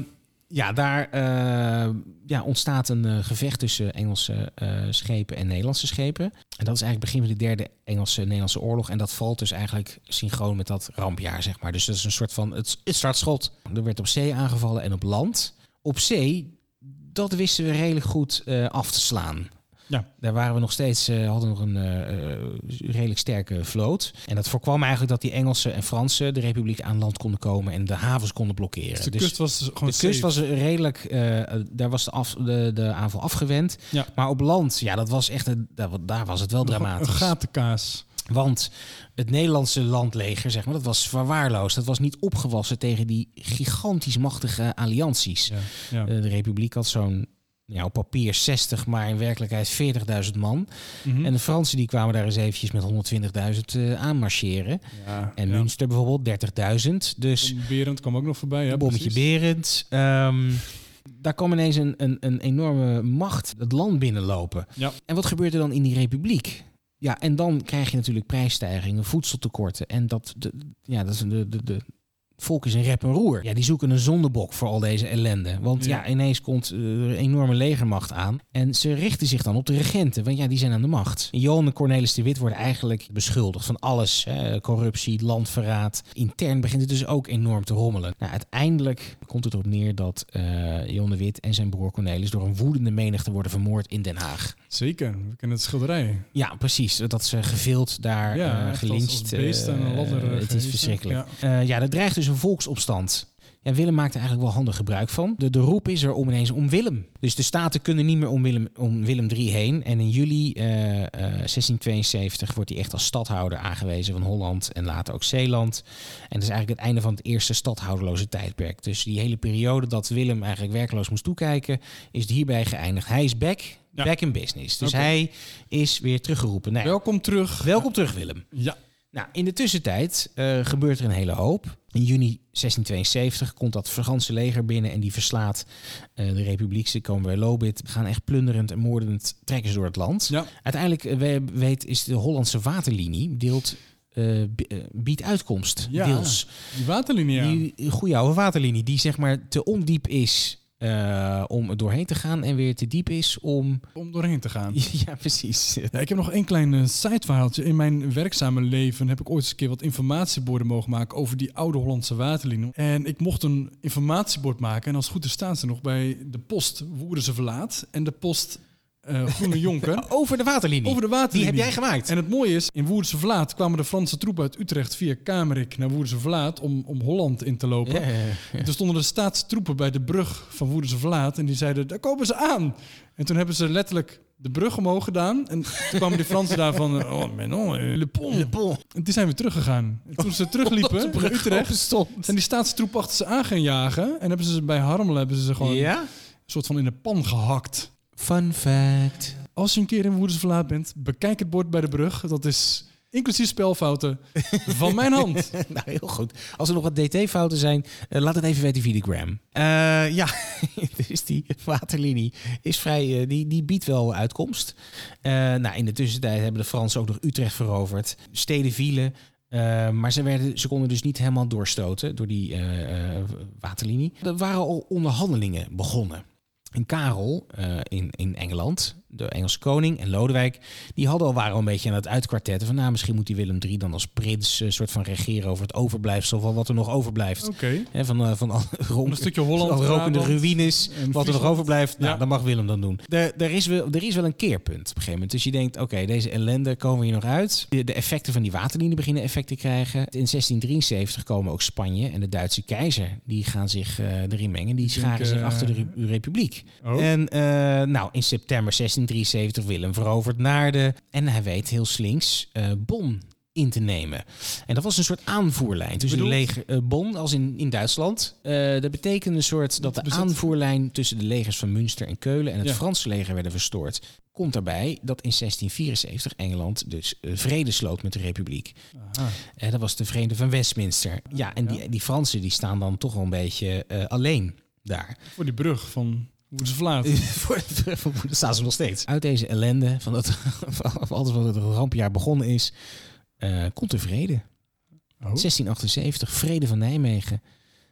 [SPEAKER 2] Ja, daar uh, ja, ontstaat een uh, gevecht tussen Engelse uh, schepen en Nederlandse schepen. En dat is eigenlijk begin van de derde Engelse-Nederlandse oorlog. En dat valt dus eigenlijk synchroon met dat rampjaar, zeg maar. Dus dat is een soort van het, het startschot. Er werd op zee aangevallen en op land. Op zee, dat wisten we redelijk goed uh, af te slaan. Ja. Daar waren we nog steeds, uh, hadden nog een uh, redelijk sterke vloot. En dat voorkwam eigenlijk dat die Engelsen en Fransen de Republiek aan land konden komen en de havens konden blokkeren.
[SPEAKER 1] Dus de
[SPEAKER 2] dus
[SPEAKER 1] kust was gewoon
[SPEAKER 2] De
[SPEAKER 1] safe.
[SPEAKER 2] kust was redelijk, uh, daar was de, af, de, de aanval afgewend. Ja. Maar op land, ja, dat was echt een, daar was het wel dramatisch.
[SPEAKER 1] Een gatenkaas.
[SPEAKER 2] Want het Nederlandse landleger, zeg maar, dat was verwaarloosd. Dat was niet opgewassen tegen die gigantisch machtige allianties. Ja. Ja. Uh, de Republiek had zo'n, ja, op papier zestig, maar in werkelijkheid veertigduizend man. Mm-hmm. En de Fransen die kwamen daar eens eventjes met honderdtwintigduizend uh, aanmarcheren. Ja, en ja. Münster bijvoorbeeld dertigduizend. Dus
[SPEAKER 1] Berend kwam ook nog voorbij. Hè,
[SPEAKER 2] bommetje Berend. Um, daar kwam ineens een, een, een enorme macht het land binnenlopen. Ja. En wat gebeurt er dan in die Republiek? Ja, en dan krijg je natuurlijk prijsstijgingen, voedseltekorten. En dat, de, ja, dat is de, de, de volk is in rep en roer. Ja, die zoeken een zondebok voor al deze ellende. Want ja, ja ineens komt er een enorme legermacht aan. En ze richten zich dan op de regenten. Want ja, die zijn aan de macht. Johan en Cornelis de Witt worden eigenlijk beschuldigd van alles. Hè, corruptie, landverraad. Intern begint het dus ook enorm te rommelen. Nou, uiteindelijk komt het erop neer dat uh, Johan de Witt en zijn broer Cornelis door een woedende menigte worden vermoord in Den Haag.
[SPEAKER 1] Zeker, we kennen het schilderij.
[SPEAKER 2] Ja, precies. Dat ze gevild daar
[SPEAKER 1] ja,
[SPEAKER 2] uh, gelincht.
[SPEAKER 1] Uh, uh,
[SPEAKER 2] het is verschrikkelijk. Ja, uh, ja, er dreigt dus een volksopstand. Ja, Willem maakt er eigenlijk wel handig gebruik van. De, de roep is er om ineens om Willem. Dus de Staten kunnen niet meer om Willem, om Willem de Eerste heen. En in juli uh, uh, zestien tweeënzeventig wordt hij echt als stadhouder aangewezen van Holland en later ook Zeeland. En dat is eigenlijk het einde van het eerste stadhouderloze tijdperk. Dus die hele periode dat Willem eigenlijk werkloos moest toekijken, is hierbij geëindigd. Hij is back. Ja. Back in business. Dus okay. Hij is weer teruggeroepen. Nee,
[SPEAKER 1] welkom terug.
[SPEAKER 2] Welkom terug, Willem.
[SPEAKER 1] Ja.
[SPEAKER 2] Nou, in de tussentijd uh, gebeurt er een hele hoop. In juni zestien tweeënzeventig komt dat Franse leger binnen en die verslaat uh, de Republiek. Ze komen bij Lobith, gaan echt plunderend en moordend trekken ze door het land. Ja. Uiteindelijk, uh, we weet, is de Hollandse waterlinie deelt uh, b- uh, biedt uitkomst.
[SPEAKER 1] Ja,
[SPEAKER 2] deels.
[SPEAKER 1] Die waterlinie, ja.
[SPEAKER 2] Die goede oude waterlinie, die zeg maar te ondiep is Uh, om er doorheen te gaan en weer te diep is om...
[SPEAKER 1] Om doorheen te gaan.
[SPEAKER 2] Ja, precies.
[SPEAKER 1] Ja, ik heb nog één klein uh, sideverhaaltje. In mijn werkzame leven heb ik ooit eens een keer wat informatieborden mogen maken over die oude Hollandse waterlinie. En ik mocht een informatiebord maken. En als het goed is staan ze nog bij de post Woerdense Verlaat en de post Uh, Groene Jonker.
[SPEAKER 2] Over de waterlinie.
[SPEAKER 1] Over de waterlinie.
[SPEAKER 2] Die heb jij gemaakt.
[SPEAKER 1] En het mooie is, in Woerdense Verlaat kwamen de Franse troepen uit Utrecht via Kamerik naar Woerdense Verlaat om, om Holland in te lopen. Ja, ja, ja. En toen stonden de staatstroepen bij de brug van Woerdense Verlaat en die zeiden, daar komen ze aan. En toen hebben ze letterlijk de brug omhoog gedaan. En toen kwamen die Fransen daar van, oh, mais non, le pont. Le pont. En die zijn weer teruggegaan. En toen ze terugliepen naar Utrecht, zijn die staatstroepen achter ze aan gaan jagen. En hebben ze ze bij Harmelen hebben ze ze gewoon ja? een soort van in de pan gehakt.
[SPEAKER 2] Fun fact.
[SPEAKER 1] Als je een keer in Woerdense Verlaat bent, bekijk het bord bij de brug. Dat is inclusief spelfouten van mijn hand.
[SPEAKER 2] Nou, heel goed. Als er nog wat D T-fouten zijn, uh, laat het even weten via de gram. Uh, ja, dus die waterlinie is vrij, uh, die, die biedt wel uitkomst. Uh, nou, in de tussentijd hebben de Fransen ook nog Utrecht veroverd. Steden vielen. Uh, maar ze, werden, ze konden dus niet helemaal doorstoten door die uh, uh, waterlinie. Er waren al onderhandelingen begonnen. En Karel uh, in, in Engeland, de Engelse koning en Lodewijk, die hadden al, waren al een beetje aan het uitkwartetten van, nou, misschien moet die Willem de Eerste dan als prins een uh, soort van regeren over het overblijfsel van wat er nog overblijft.
[SPEAKER 1] Okay.
[SPEAKER 2] He, van, uh, van al rom,
[SPEAKER 1] een stukje Holland,
[SPEAKER 2] al rokende ruïnes, wat er nog overblijft,
[SPEAKER 1] ja.
[SPEAKER 2] Nou, dat mag Willem dan doen. Er, er, is wel, er is wel een keerpunt op een gegeven moment. Dus je denkt, oké, okay, deze ellende komen hier nog uit. De, de effecten van die waterlinie beginnen effect te krijgen. In zestien drieënzeventig komen ook Spanje en de Duitse keizer, die gaan zich uh, erin mengen. Die scharen denk, uh, zich achter de Re- Republiek. Oh. En uh, nou, in september zestien drieënzeventig Willem verovert Naarden. En hij weet heel slinks uh, Bonn in te nemen. En dat was een soort aanvoerlijn tussen de leger uh, Bonn als in, in Duitsland. Uh, dat betekende een soort dat de bezet. aanvoerlijn tussen de legers van Münster en Keulen en het ja. Franse leger werden verstoord. Komt daarbij dat in zestien vierenzeventig Engeland dus uh, vrede sloot met de Republiek. Uh, dat was de Vrede van Westminster. Ja, en die, die Fransen die staan dan toch wel een beetje uh, alleen daar.
[SPEAKER 1] Voor die brug van Woerdense Verlaat.
[SPEAKER 2] Voor daar staan ze nog steeds. Uit deze ellende, van dat, van alles wat het rampjaar begonnen is, uh, komt er vrede. Oh. zestien achtenzeventig, Vrede van Nijmegen.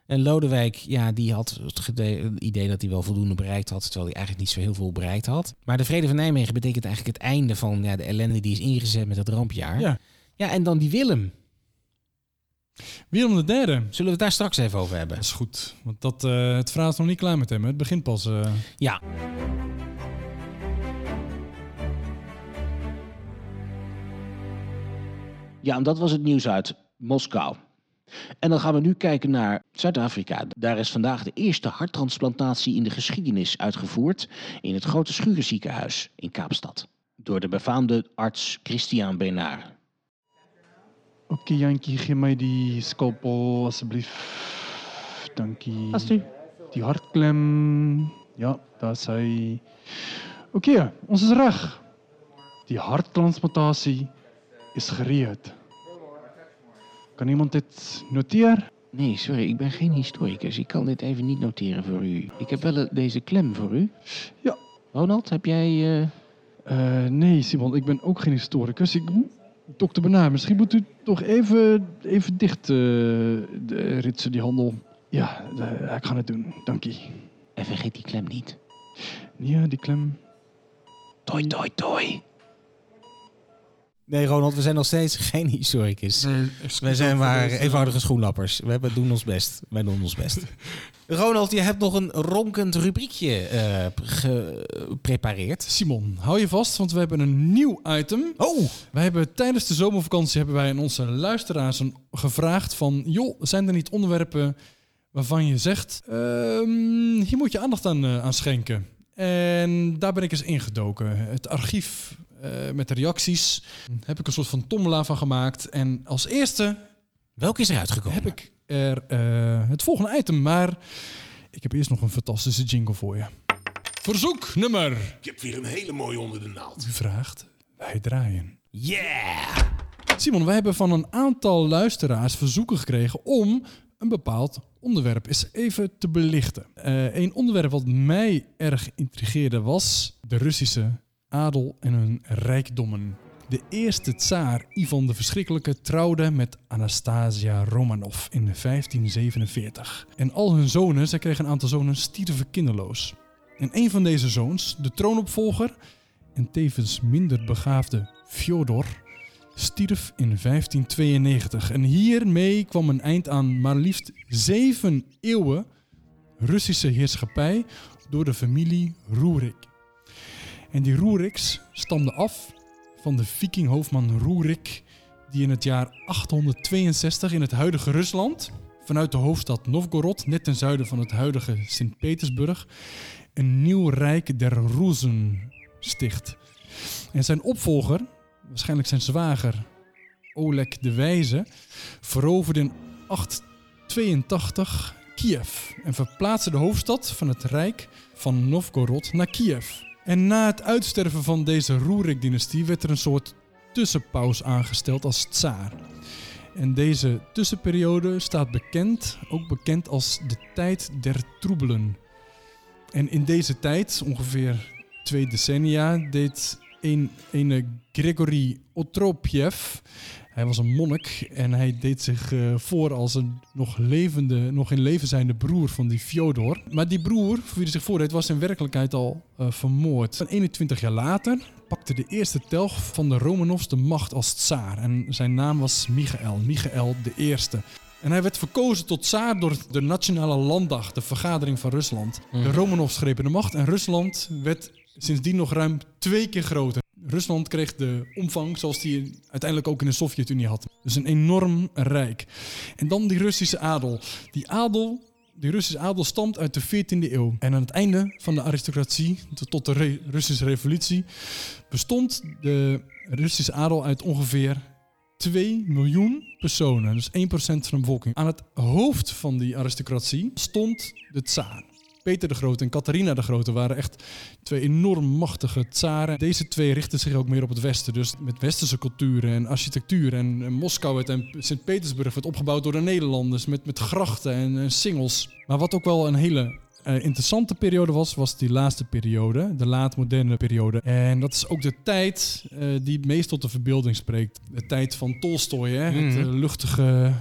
[SPEAKER 2] En Lodewijk, ja, die had het gede- het idee dat hij wel voldoende bereikt had, terwijl hij eigenlijk niet zo heel veel bereikt had. Maar de Vrede van Nijmegen betekent eigenlijk het einde van ja, de ellende die is ingezet met het rampjaar.
[SPEAKER 1] Ja.
[SPEAKER 2] Ja, en dan die Willem.
[SPEAKER 1] Willem de derde.
[SPEAKER 2] Zullen we het daar straks even over hebben?
[SPEAKER 1] Dat is goed, want dat, uh, het verhaal is nog niet klaar met hem. Hè? Het begint pas. Uh...
[SPEAKER 2] Ja.
[SPEAKER 5] Ja, en dat was het nieuws uit Moskou. En dan gaan we nu kijken naar Zuid-Afrika. Daar is vandaag de eerste harttransplantatie in de geschiedenis uitgevoerd in het Grote Schuurziekenhuis in Kaapstad. Door de befaamde arts Christian Bernard.
[SPEAKER 6] Oké, okay, Jankie, geef mij die scalpel alsjeblieft. Dankie.
[SPEAKER 5] Alsjeblieft.
[SPEAKER 6] Die hartklem. Ja, daar is hij. Oké, okay, ons is recht. Die harttransplantatie is gereed. Kan iemand dit noteren?
[SPEAKER 5] Nee, sorry, ik ben geen historicus. Ik kan dit even niet noteren voor u. Ik heb wel deze klem voor u.
[SPEAKER 6] Ja.
[SPEAKER 5] Ronald, heb jij... Uh...
[SPEAKER 6] Uh, nee, Simon, ik ben ook geen historicus. Ik... Dokter Bernard, misschien moet u toch even, even dicht uh, de, ritsen, die handel. Ja, de, ik ga het doen. Dank je.
[SPEAKER 5] En vergeet die klem niet.
[SPEAKER 6] Ja, die klem.
[SPEAKER 5] Toi, toi, toi.
[SPEAKER 2] Nee, Ronald, we zijn nog steeds geen historicus.
[SPEAKER 1] Nee,
[SPEAKER 2] wij zijn maar deze... eenvoudige schoenlappers. We hebben, doen ons best. Wij doen ons best. Ronald, je hebt nog een ronkend rubriekje uh, geprepareerd.
[SPEAKER 1] Simon, hou je vast, want we hebben een nieuw item.
[SPEAKER 2] Oh!
[SPEAKER 1] Wij hebben tijdens de zomervakantie hebben wij aan onze luisteraars een, gevraagd van... joh, zijn er niet onderwerpen waarvan je zegt... Uh, hier moet je aandacht aan, uh, aan schenken. En daar ben ik eens ingedoken. Het archief... Uh, met de reacties heb ik een soort van tombola van gemaakt. En als eerste...
[SPEAKER 2] Welke is er uitgekomen?
[SPEAKER 1] Heb ik er uh, het volgende item. Maar ik heb eerst nog een fantastische jingle voor je. Verzoeknummer.
[SPEAKER 4] Ik heb weer een hele mooie onder de naald.
[SPEAKER 1] U vraagt, wij draaien.
[SPEAKER 2] Yeah!
[SPEAKER 1] Simon, wij hebben van een aantal luisteraars verzoeken gekregen om een bepaald onderwerp eens even te belichten. Uh, een onderwerp wat mij erg intrigeerde was de Russische adel en hun rijkdommen. De eerste tsaar, Ivan de Verschrikkelijke, trouwde met Anastasia Romanov in vijftien zevenenveertig. En al hun zonen, zij kregen een aantal zonen, stierven kinderloos. En een van deze zoons, de troonopvolger en tevens minder begaafde Fjodor, stierf in vijftien tweeënnegentig. En hiermee kwam een eind aan maar liefst zeven eeuwen Russische heerschappij door de familie Rurik. En die Ruriks stamden af van de vikinghoofdman Rurik, die in het jaar achthonderdtweeënzestig in het huidige Rusland, vanuit de hoofdstad Novgorod, net ten zuiden van het huidige Sint-Petersburg, een nieuw rijk der Ruzen sticht. En zijn opvolger, waarschijnlijk zijn zwager Oleg de Wijze, veroverde in achthonderdtweeëntachtig Kiev en verplaatste de hoofdstad van het rijk van Novgorod naar Kiev. En na het uitsterven van deze Rurik-dynastie werd er een soort tussenpaus aangesteld als tsaar. En deze tussenperiode staat bekend, ook bekend als de tijd der troebelen. En in deze tijd, ongeveer twee decennia, deed een, een Gregory Otropiev, hij was een monnik en hij deed zich uh, voor als een nog levende, nog in leven zijnde broer van die Fjodor. Maar die broer, voor wie hij zich voordeed, was in werkelijkheid al uh, vermoord. En eenentwintig jaar later pakte de eerste telg van de Romanovs de macht als tsaar. En zijn naam was Michael, Michael de Eerste. En hij werd verkozen tot tsaar door de Nationale Landdag, de vergadering van Rusland. Mm. De Romanovs grepen de macht en Rusland werd sindsdien nog ruim twee keer groter. Rusland kreeg de omvang zoals die uiteindelijk ook in de Sovjet-Unie had. Dus een enorm rijk. En dan die Russische adel. Die adel, die Russische adel stamt uit de veertiende eeuw. En aan het einde van de aristocratie, tot de Re- Russische revolutie, bestond de Russische adel uit ongeveer twee miljoen personen. Dus één procent van de bevolking. Aan het hoofd van die aristocratie stond de tsaar. Peter de Grote en Catharina de Grote waren echt twee enorm machtige tsaren. Deze twee richtten zich ook meer op het westen. Dus met westerse culturen en architectuur. En, en Moskou en Sint-Petersburg werd opgebouwd door de Nederlanders. Met, met grachten en, en singels. Maar wat ook wel een hele uh, interessante periode was, was die laatste periode. De laat-moderne periode. En dat is ook de tijd uh, die het meest tot de verbeelding spreekt. De tijd van Tolstoj, hè? Mm-hmm. Het uh, luchtige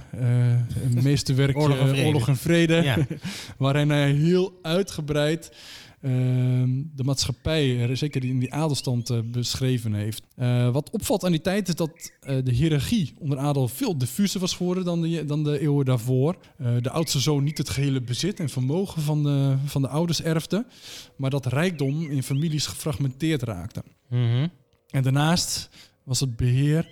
[SPEAKER 1] uh, meesterwerkje Oorlog en Vrede. Oorlog en Vrede ja. Waarin hij heel uitgebreid Uh, de maatschappij, zeker in die adelstand, uh, beschreven heeft. Uh, wat opvalt aan die tijd is dat uh, de hiërarchie onder adel veel diffuser was geworden dan de, dan de eeuwen daarvoor. Uh, de oudste zoon niet het gehele bezit en vermogen van de, van de ouders erfde, maar dat rijkdom in families gefragmenteerd raakte.
[SPEAKER 2] Mm-hmm.
[SPEAKER 1] En daarnaast was het beheer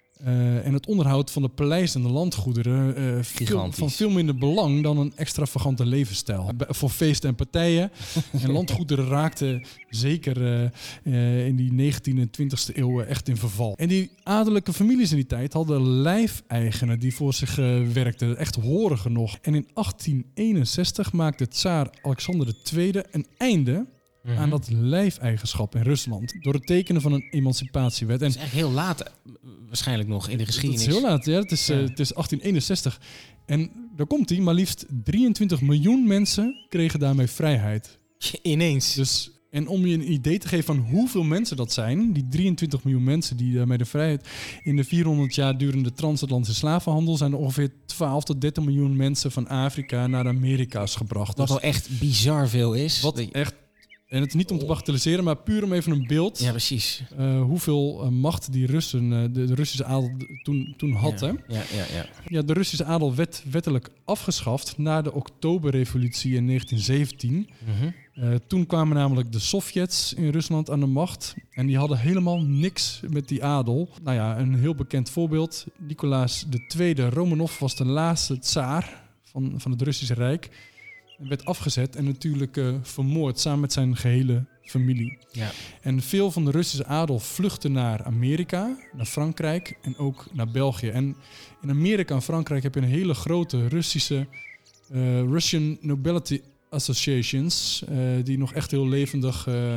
[SPEAKER 1] Uh, en het onderhoud van de paleizen en de landgoederen uh, veel, van veel minder belang dan een extravagante levensstijl. Bij, voor feesten en partijen. En landgoederen raakten zeker uh, uh, in die negentiende en twintigste eeuw echt in verval. En die adellijke families in die tijd hadden lijfeigenen die voor zich uh, werkten. Echt horigen nog. En in achttien eenenzestig maakte tsaar Alexander de Tweede een einde Mm-hmm. aan dat lijfeigenschap in Rusland. Door het tekenen van een emancipatiewet. En
[SPEAKER 2] dat is echt heel laat, waarschijnlijk nog, in de geschiedenis.
[SPEAKER 1] Het is heel laat, ja. Het is, ja. uh, het is achttien eenenzestig. En daar komt hij, maar liefst drieëntwintig miljoen mensen kregen daarmee vrijheid.
[SPEAKER 2] Ineens.
[SPEAKER 1] Dus, en om je een idee te geven van hoeveel mensen dat zijn, die drieëntwintig miljoen mensen die daarmee de vrijheid, in de vierhonderd jaar durende transatlantische slavenhandel zijn er ongeveer twaalf tot dertien miljoen mensen van Afrika naar Amerika's gebracht.
[SPEAKER 2] Wat dus, wel echt bizar veel is.
[SPEAKER 1] Wat echt. En het is niet om te bagatelliseren, maar puur om even een beeld.
[SPEAKER 2] Ja, precies.
[SPEAKER 1] Uh, hoeveel uh, macht die Russen, uh, de, de Russische adel toen, toen had.
[SPEAKER 2] Ja,
[SPEAKER 1] hè?
[SPEAKER 2] Ja, ja, ja.
[SPEAKER 1] Ja, de Russische adel werd wettelijk afgeschaft na de Oktoberrevolutie in negentien zeventien.
[SPEAKER 2] Mm-hmm.
[SPEAKER 1] Uh, toen kwamen namelijk de Sovjets in Rusland aan de macht. En die hadden helemaal niks met die adel. Nou ja, een heel bekend voorbeeld. Nicolaas de Tweede Romanov was de laatste tsaar van, van het Russische Rijk. Werd afgezet en natuurlijk uh, vermoord samen met zijn gehele familie.
[SPEAKER 2] Ja.
[SPEAKER 1] En veel van de Russische adel vluchtte naar Amerika, naar Frankrijk en ook naar België. En in Amerika en Frankrijk heb je een hele grote Russische uh, Russian Nobility Associations, uh, die nog echt heel levendig uh,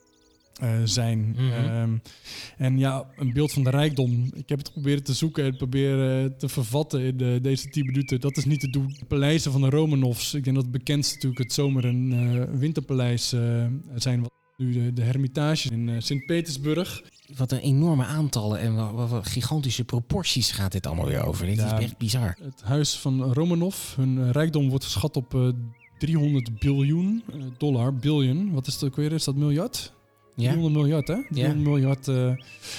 [SPEAKER 1] uh, zijn.
[SPEAKER 2] Mm-hmm.
[SPEAKER 1] Um, en ja, een beeld van de rijkdom. Ik heb het proberen te zoeken en proberen te vervatten in de, deze tien minuten. Dat is niet te doen. De paleizen van de Romanovs. Ik denk dat het bekendste natuurlijk het zomer- en uh, winterpaleis uh, zijn. Wat nu de, de Hermitage in uh, Sint-Petersburg.
[SPEAKER 2] Wat een enorme aantallen en wat, wat, wat gigantische proporties gaat dit allemaal weer over. Dit ja, is echt bizar.
[SPEAKER 1] Het huis van Romanov, hun uh, rijkdom wordt geschat op uh, driehonderd biljoen uh, dollar. Billion, wat is het ook weer? Is dat miljard?
[SPEAKER 2] Ja.
[SPEAKER 1] driehonderd miljard, hè? driehonderd
[SPEAKER 2] ja.
[SPEAKER 1] miljard uh,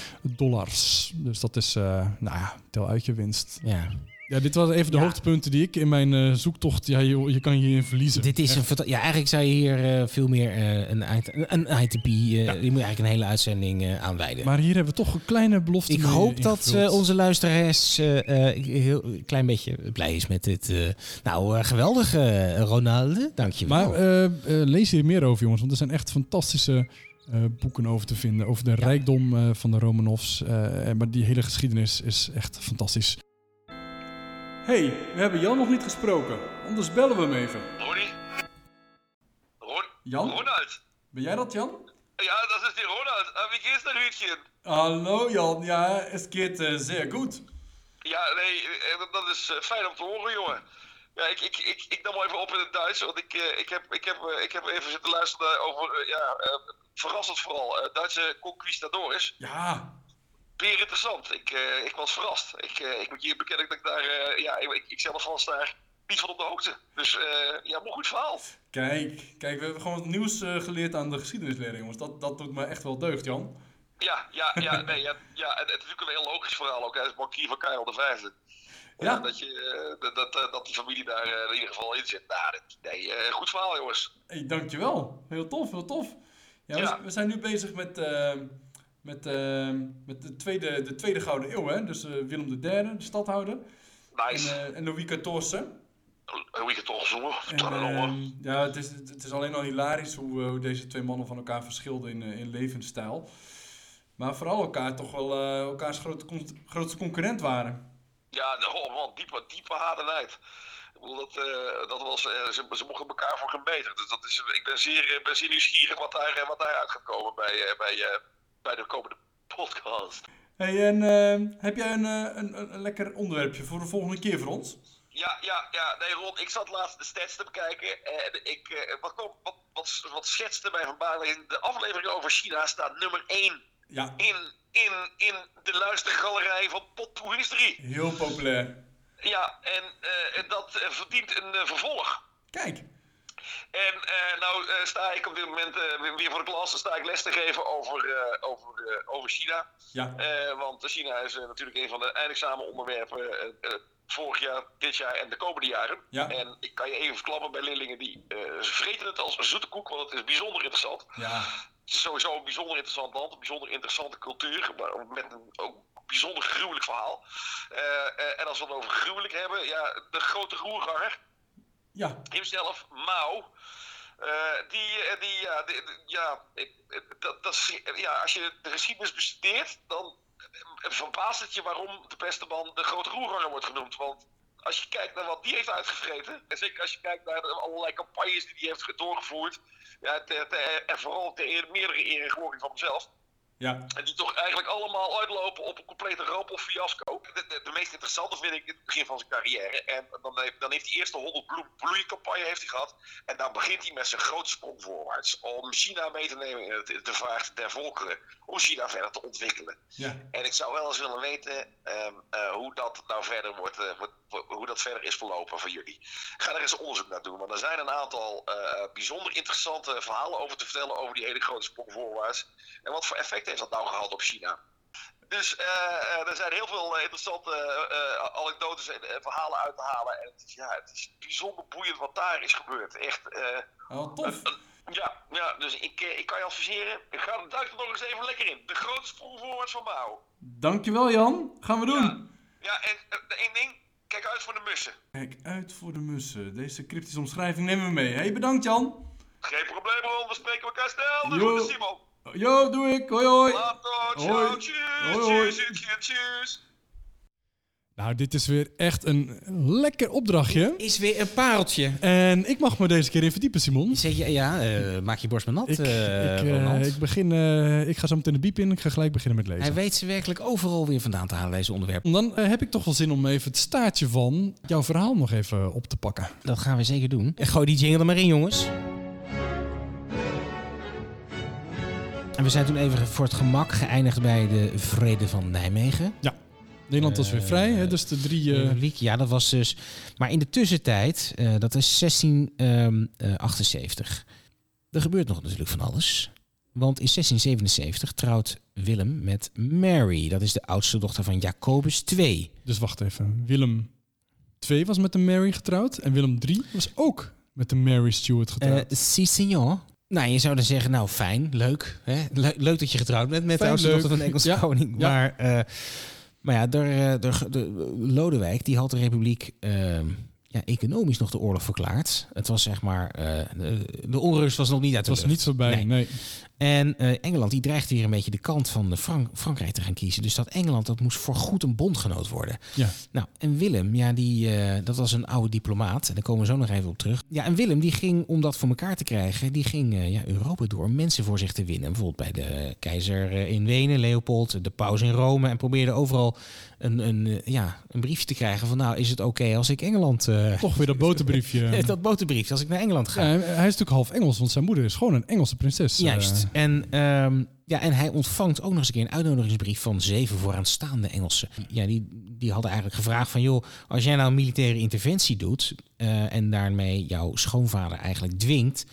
[SPEAKER 1] dollars. Dus dat is, uh, nou ja, tel uit je winst.
[SPEAKER 2] Ja.
[SPEAKER 1] Ja, dit waren even de
[SPEAKER 2] ja.
[SPEAKER 1] hoogtepunten die ik in mijn uh, zoektocht... Ja, je, je kan hierin verliezen.
[SPEAKER 2] Dit is een, ja, eigenlijk zou je hier uh, veel meer uh, een, een I T P... Uh, ja. Je moet eigenlijk een hele uitzending uh, aanwijden.
[SPEAKER 1] Maar hier hebben we toch een kleine belofte.
[SPEAKER 2] Ik hoop dat uh, onze luisteraars uh, uh, heel een klein beetje blij is met dit. Uh, nou, uh, geweldig, uh, Ronaldo. Dank je wel.
[SPEAKER 1] Maar uh, uh, lees hier meer over, jongens. Want er zijn echt fantastische... Uh, boeken over te vinden. Over de ja. rijkdom uh, van de Romanovs. Uh, maar die hele geschiedenis is echt fantastisch. Hey, we hebben Jan nog niet gesproken. Anders bellen we hem even.
[SPEAKER 3] Ronnie? Ron?
[SPEAKER 1] Jan?
[SPEAKER 3] Ronald?
[SPEAKER 1] Ben jij dat, Jan?
[SPEAKER 3] Ja, dat is die Ronald. Uh, wie geht's denn, Hütchen?
[SPEAKER 1] Hallo Jan, ja, het gaat uh, zeer goed.
[SPEAKER 3] Ja, nee, uh, dat is uh, fijn om te horen, jongen. Ja, ik, ik, ik, ik nam even op in het Duits, want ik, uh, ik, heb, ik, heb, uh, ik heb even zitten luisteren over, uh, ja, uh, verrassend vooral, uh, Duitse conquistadores.
[SPEAKER 1] Ja.
[SPEAKER 3] Weer interessant. Ik, uh, ik was verrast. Ik, uh, ik moet je bekennen dat ik daar, uh, ja, ik, ik zelf was daar niet van op de hoogte. Dus uh, ja, maar goed verhaal.
[SPEAKER 1] Kijk, kijk, we hebben gewoon wat nieuws uh, geleerd aan de geschiedenisleraar, jongens. Dat, dat doet me echt wel deugd, Jan.
[SPEAKER 3] Ja, ja, ja, nee, ja, ja, het is natuurlijk een heel logisch verhaal ook. Hij is bankier van Karel de Vijfde. Ja. Ja, dat, je, uh, dat, uh, dat die familie daar uh, in ieder geval in zit. Nou, dit, nee, uh, goed verhaal, jongens.
[SPEAKER 1] Hey, dankjewel. Heel tof, heel tof. Ja,
[SPEAKER 3] ja.
[SPEAKER 1] We, we zijn nu bezig met, uh, met, uh, met de, tweede, de tweede Gouden Eeuw, hè? Dus uh, Willem de Derde, de stadhouder.
[SPEAKER 3] Nice.
[SPEAKER 1] En, uh, en Louis veertiende.
[SPEAKER 3] Louis veertiende,
[SPEAKER 1] en, uh, ja, het is, het is alleen al hilarisch hoe, uh, hoe deze twee mannen van elkaar verschilden in, uh, in levensstijl. Maar vooral elkaar toch wel uh, elkaars grote, con- grootste concurrent waren.
[SPEAKER 3] Ja, oh man, diepe, diepe hadenheid. Ik bedoel, dat, uh, dat was, uh, ze, ze mochten elkaar voor geen beter. Dus dat is, ik ben zeer, ben zeer nieuwsgierig wat daar, wat daar uit gaat komen bij, uh, bij, uh, bij de komende podcast.
[SPEAKER 1] Hey, en uh, heb jij een, uh, een, een, een lekker onderwerpje voor de volgende keer voor ons?
[SPEAKER 3] Ja, ja, ja. Nee, Ron, ik zat laatst de stats te bekijken. En ik, uh, wat, wat, wat, wat schetste mij van Balen. De aflevering over China staat nummer één
[SPEAKER 7] Ja.
[SPEAKER 3] in, in, in de luistergalerij van Potpourri History.
[SPEAKER 7] Heel populair.
[SPEAKER 3] Ja, en uh, dat uh, verdient een uh, vervolg.
[SPEAKER 7] Kijk.
[SPEAKER 3] En uh, nou uh, sta ik op dit moment uh, weer voor de klas, sta ik les te geven over, uh, over, uh, over China.
[SPEAKER 7] Ja.
[SPEAKER 3] Uh, want China is uh, natuurlijk een van de eindexamenonderwerpen uh, uh, vorig jaar, dit jaar en de komende jaren.
[SPEAKER 7] Ja.
[SPEAKER 3] En ik kan je even verklappen bij leerlingen die uh, vreten het als zoete koek, want het is bijzonder interessant.
[SPEAKER 7] Ja.
[SPEAKER 3] Het is sowieso een bijzonder interessant land, een bijzonder interessante cultuur, maar met een ook bijzonder gruwelijk verhaal. Uh, uh, en als we het over gruwelijk hebben, ja, de grote roerganger.
[SPEAKER 7] Ja.
[SPEAKER 3] Hemzelf, Mao, uh, die, uh, die, ja, die, die, ja, dat, dat is, ja, als je de geschiedenis bestudeert, dan uh, verbaast het je waarom de beste man de grote roerganger wordt genoemd. Want als je kijkt naar wat die heeft uitgevreten, en zeker als je kijkt naar de allerlei campagnes die hij heeft doorgevoerd, ja, te, te, en vooral ter meerdere eer en glorie van hemzelf.
[SPEAKER 7] Ja.
[SPEAKER 3] En die toch eigenlijk allemaal uitlopen op een complete ramp of fiasco. De, de, de meest interessante vind ik het begin van zijn carrière. En dan, heeft, dan heeft hij eerst de honderd bloeien-campagne heeft hij gehad. En dan begint hij met zijn grote sprong voorwaarts. Om China mee te nemen in de, de vaart der volkeren. Om China verder te ontwikkelen.
[SPEAKER 7] Ja.
[SPEAKER 3] En ik zou wel eens willen weten um, uh, hoe dat nou verder wordt, uh, wordt, hoe dat verder is verlopen voor jullie. Ga er eens onderzoek naar doen. Want er zijn een aantal uh, bijzonder interessante verhalen over te vertellen over die hele grote sprong voorwaarts. En wat voor effect heeft dat nou gehad op China? Dus uh, uh, er zijn heel veel uh, interessante uh, uh, anekdotes en uh, verhalen uit te halen. En het is, ja, het is bijzonder boeiend wat daar is gebeurd. Echt. Uh,
[SPEAKER 7] Oh, tof.
[SPEAKER 3] uh, uh, ja, ja, dus ik, uh, ik kan je adviseren. Ik ga er duik er nog eens even lekker in. De grote sprong voorwaarts van Mao.
[SPEAKER 7] Dankjewel Jan. Gaan we doen.
[SPEAKER 3] Ja, ja en uh, één ding. Kijk uit voor de mussen.
[SPEAKER 7] Kijk uit voor de mussen. Deze cryptische omschrijving nemen we mee. Hey, bedankt Jan.
[SPEAKER 3] Geen probleem, Ron. We spreken elkaar snel. De
[SPEAKER 7] Jo.
[SPEAKER 3] groeten, Simon.
[SPEAKER 7] Jo, doe ik. Hoi hoi.
[SPEAKER 3] Later.
[SPEAKER 7] Hoi.
[SPEAKER 3] Ciao. Tjus.
[SPEAKER 7] Hoi, hoi.
[SPEAKER 3] Tjus. Tjus. Tjus.
[SPEAKER 1] Nou, dit is weer echt een lekker opdrachtje.
[SPEAKER 2] Is weer een pareltje.
[SPEAKER 1] En ik mag me deze keer in verdiepen, Simon.
[SPEAKER 2] Zeg je, ja, uh, maak je borst maar nat,
[SPEAKER 1] Ik,
[SPEAKER 2] uh,
[SPEAKER 1] ik, uh,
[SPEAKER 2] Ronald.
[SPEAKER 1] ik, begin, uh, ik ga zo meteen de biep in. Ik ga gelijk beginnen met lezen.
[SPEAKER 2] Hij weet ze werkelijk overal weer vandaan te halen, deze onderwerpen.
[SPEAKER 1] Dan uh, heb ik toch wel zin om even het staartje van jouw verhaal nog even op te pakken.
[SPEAKER 2] Dat gaan we zeker doen. En gooi die jingle er maar in, jongens. En we zijn toen even voor het gemak geëindigd bij de Vrede van Nijmegen.
[SPEAKER 1] Nederland was weer
[SPEAKER 2] Uh,
[SPEAKER 1] vrij, hè? Dus de drie... Uh,
[SPEAKER 2] Republiek, ja, dat was dus... Maar in de tussentijd, uh, dat is zestien achtenzeventig. Er gebeurt nog natuurlijk van alles. Want in zestien zevenenzeventig trouwt Willem met Mary. Dat is de oudste dochter van Jacobus de Tweede.
[SPEAKER 1] dus wacht even. Willem de Tweede was met de Mary getrouwd. En Willem de Derde was ook met de Mary Stuart
[SPEAKER 2] Uh,
[SPEAKER 1] getrouwd.
[SPEAKER 2] si, signor. Nou, je zou dan zeggen, nou, fijn, leuk. Hè? Le- leuk dat je getrouwd bent met
[SPEAKER 1] Fijn,
[SPEAKER 2] de oudste
[SPEAKER 1] leuk.
[SPEAKER 2] dochter van de Engelse
[SPEAKER 1] Ja.
[SPEAKER 2] koning.
[SPEAKER 1] Ja.
[SPEAKER 2] Maar, uh, maar ja, de, de, de, Lodewijk, die had de republiek uh, ja, economisch nog de oorlog verklaard. Het was zeg maar, uh, de, de onrust was nog niet uit de
[SPEAKER 1] Het was
[SPEAKER 2] lucht.
[SPEAKER 1] niet voorbij,
[SPEAKER 2] Nee.
[SPEAKER 1] nee.
[SPEAKER 2] En uh, Engeland die dreigt weer een beetje de kant van de Frank- Frankrijk te gaan kiezen. Dus dat Engeland, dat moest voorgoed een bondgenoot worden.
[SPEAKER 1] Ja.
[SPEAKER 2] Nou, en Willem, ja, die, uh, dat was een oude diplomaat. En daar komen we zo nog even op terug. Ja, en Willem, die ging, om dat voor elkaar te krijgen, die ging uh, ja, Europa door om mensen voor zich te winnen. Bijvoorbeeld bij de keizer uh, in Wenen, Leopold, de paus in Rome. En probeerde overal een, een, uh, ja, een briefje te krijgen van, nou, is het oké okay als ik Engeland... Uh,
[SPEAKER 1] Toch weer dat boterbriefje.
[SPEAKER 2] dat boterbriefje, als ik naar Engeland ga.
[SPEAKER 1] Ja, hij hij is natuurlijk half Engels, want zijn moeder is gewoon een Engelse prinses.
[SPEAKER 2] Juist.
[SPEAKER 1] Uh,
[SPEAKER 2] En, um, ja, en hij ontvangt ook nog eens een keer een uitnodigingsbrief van zeven vooraanstaande Engelsen. Ja, die, die hadden eigenlijk gevraagd van, joh, als jij nou een militaire interventie doet uh, en daarmee jouw schoonvader eigenlijk dwingt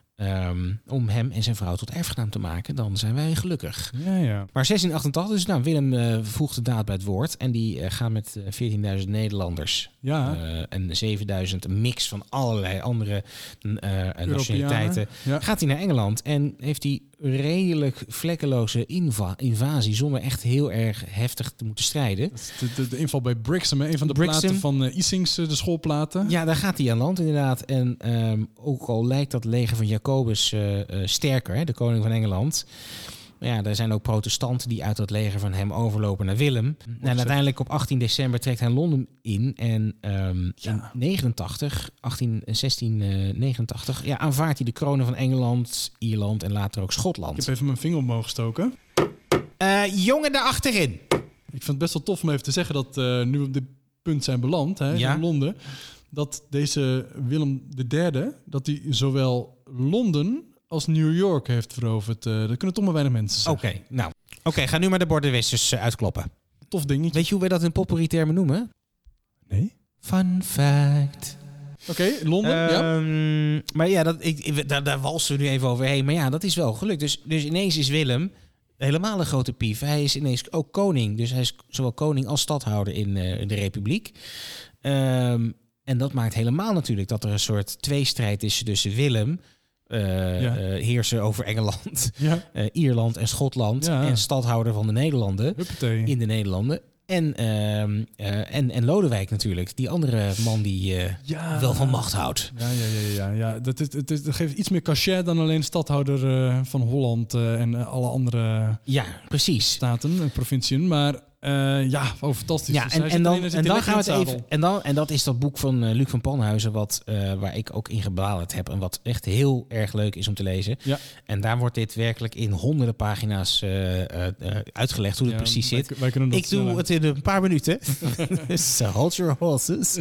[SPEAKER 2] um, om hem en zijn vrouw tot erfgenaam te maken, dan zijn wij gelukkig.
[SPEAKER 1] ja, ja.
[SPEAKER 2] Maar zestien achtentachtig, dus nou, Willem uh, voegt de daad bij het woord en die uh, gaat met uh, veertienduizend Nederlanders
[SPEAKER 1] Ja,
[SPEAKER 2] uh, en zevenduizend, een mix van allerlei andere uh, nationaliteiten,
[SPEAKER 1] ja.
[SPEAKER 2] gaat hij naar Engeland en heeft hij redelijk vlekkeloze inva- invasie zonder echt heel erg heftig te moeten strijden.
[SPEAKER 1] De, de, de inval bij Brixham, een van de
[SPEAKER 2] Brixham.
[SPEAKER 1] platen van uh, Isings, uh, de schoolplaten.
[SPEAKER 2] Ja, daar gaat hij aan land inderdaad. En um, ook al lijkt dat leger van Jacobus uh, uh, sterker, hè, de koning van Engeland. Maar ja, er zijn ook protestanten die uit dat leger van hem overlopen naar Willem. En uiteindelijk op achttien december trekt hij Londen in. En um,
[SPEAKER 1] Ja.
[SPEAKER 2] in negenentachtig, achttien, zestien negenentachtig, ja, aanvaardt hij de kronen van Engeland, Ierland en later ook Schotland.
[SPEAKER 1] Ik heb even mijn vinger omhoog gestoken.
[SPEAKER 2] Uh, jongen daar achterin.
[SPEAKER 1] Ik vind het best wel tof om even te zeggen dat uh, nu op dit punt zijn beland, hè,
[SPEAKER 2] Ja.
[SPEAKER 1] in Londen, dat deze Willem de derde, dat hij zowel Londen als New York heeft veroverd. Uh, dat kunnen toch maar weinig mensen
[SPEAKER 2] Oké,
[SPEAKER 1] zeggen.
[SPEAKER 2] nou. Oké, okay, ga nu maar de borden-wissers uh, uitkloppen.
[SPEAKER 1] Tof dingetje.
[SPEAKER 2] Weet je hoe wij dat in potpourri termen noemen?
[SPEAKER 1] Nee.
[SPEAKER 2] Fun fact.
[SPEAKER 1] Oké, okay, Londen, uh, ja.
[SPEAKER 2] Maar ja, dat, ik, ik, daar, daar walsen we nu even overheen. Maar ja, dat is wel gelukt. Dus, dus ineens is Willem helemaal een grote pief. Hij is ineens ook koning. Dus hij is zowel koning als stadhouder in, uh, in de Republiek. Um, en dat maakt helemaal natuurlijk dat er een soort tweestrijd is tussen Willem, uh, ja. uh, heerser over Engeland,
[SPEAKER 1] ja.
[SPEAKER 2] uh, Ierland en Schotland, ja. en stadhouder van de Nederlanden,
[SPEAKER 1] Huppatee.
[SPEAKER 2] in de Nederlanden. En, uh, uh, en, en Lodewijk natuurlijk, die andere man die uh, ja. wel van macht houdt.
[SPEAKER 1] Ja, ja, ja, ja, ja. Dat, het, het, het geeft iets meer cachet dan alleen stadhouder uh, van Holland uh, en uh, alle andere
[SPEAKER 2] ja, precies.
[SPEAKER 1] staten en provinciën. Maar uh, ja, oh, fantastisch.
[SPEAKER 2] Ja,
[SPEAKER 1] dus
[SPEAKER 2] en, en, dan,
[SPEAKER 1] erin,
[SPEAKER 2] en dan gaan we het even. En, dan, en dat is dat boek van uh, Luc van Panhuizen, wat, uh, waar ik ook in gebladerd heb en wat echt heel erg leuk is om te lezen.
[SPEAKER 1] Ja.
[SPEAKER 2] En daar wordt dit werkelijk in honderden pagina's uh, uh, uitgelegd hoe het ja, precies
[SPEAKER 1] wij,
[SPEAKER 2] zit.
[SPEAKER 1] Wij kunnen dat
[SPEAKER 2] ik doe
[SPEAKER 1] sneller.
[SPEAKER 2] het in een paar minuten. Dus uh, hold your horses.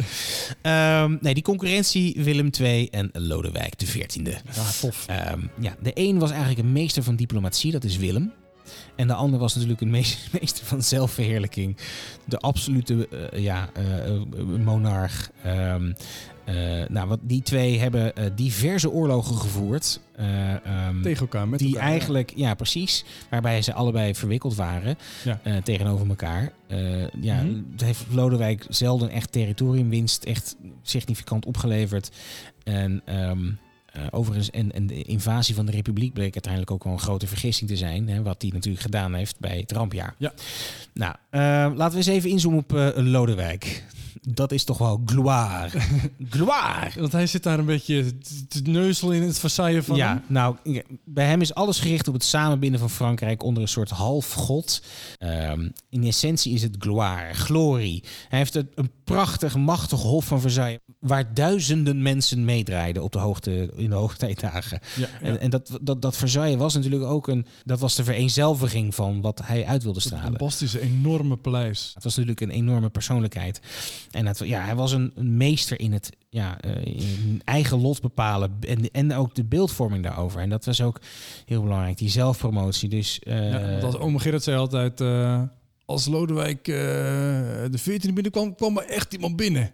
[SPEAKER 2] Um, nee, die concurrentie Willem de Tweede en Lodewijk de veertiende.
[SPEAKER 1] Ja, tof.
[SPEAKER 2] Um, ja, de een was eigenlijk een meester van diplomatie, dat is Willem. En de ander was natuurlijk een meester van zelfverheerlijking. De absolute uh, ja, uh, monarch. Um, uh, nou, wat die twee hebben uh, diverse oorlogen gevoerd. Uh, um,
[SPEAKER 1] tegen elkaar, met
[SPEAKER 2] die
[SPEAKER 1] elkaar.
[SPEAKER 2] eigenlijk, ja. ja precies, waarbij ze allebei verwikkeld waren
[SPEAKER 1] ja. uh,
[SPEAKER 2] tegenover elkaar. Uh, ja, mm-hmm. Het heeft Lodewijk zelden echt territoriumwinst echt significant opgeleverd. En Um, Uh, overigens, en, en de invasie van de Republiek bleek uiteindelijk ook wel een grote vergissing te zijn. Hè, wat hij natuurlijk gedaan heeft bij het rampjaar.
[SPEAKER 1] Ja.
[SPEAKER 2] Nou, uh, laten we eens even inzoomen op uh, Lodewijk. Dat is toch wel gloire. Gloire!
[SPEAKER 1] Want hij zit daar een beetje te neuzelen in het Versailles van
[SPEAKER 2] Ja,
[SPEAKER 1] hem.
[SPEAKER 2] nou, bij hem is alles gericht op het samenbinden van Frankrijk onder een soort halfgod. Um, in essentie is het gloire, glorie. Hij heeft een, een prachtig, machtig hof van Versailles, waar duizenden mensen meedraaiden op de hoogte, in de hoogtijdagen. Ja, ja. En, en dat, dat, dat Versailles was natuurlijk ook een, dat was de vereenzelviging van wat hij uit wilde stralen.
[SPEAKER 1] Een bombastische, enorme paleis.
[SPEAKER 2] Het was natuurlijk een enorme persoonlijkheid. En het, ja, hij was een, een meester in het ja, uh, in eigen lot bepalen en, en ook de beeldvorming daarover. En dat was ook heel belangrijk, die zelfpromotie. Dus, uh,
[SPEAKER 1] ja, want als oma Gerrit zei altijd, uh, als Lodewijk uh, de veertiende binnenkwam, kwam er echt iemand binnen.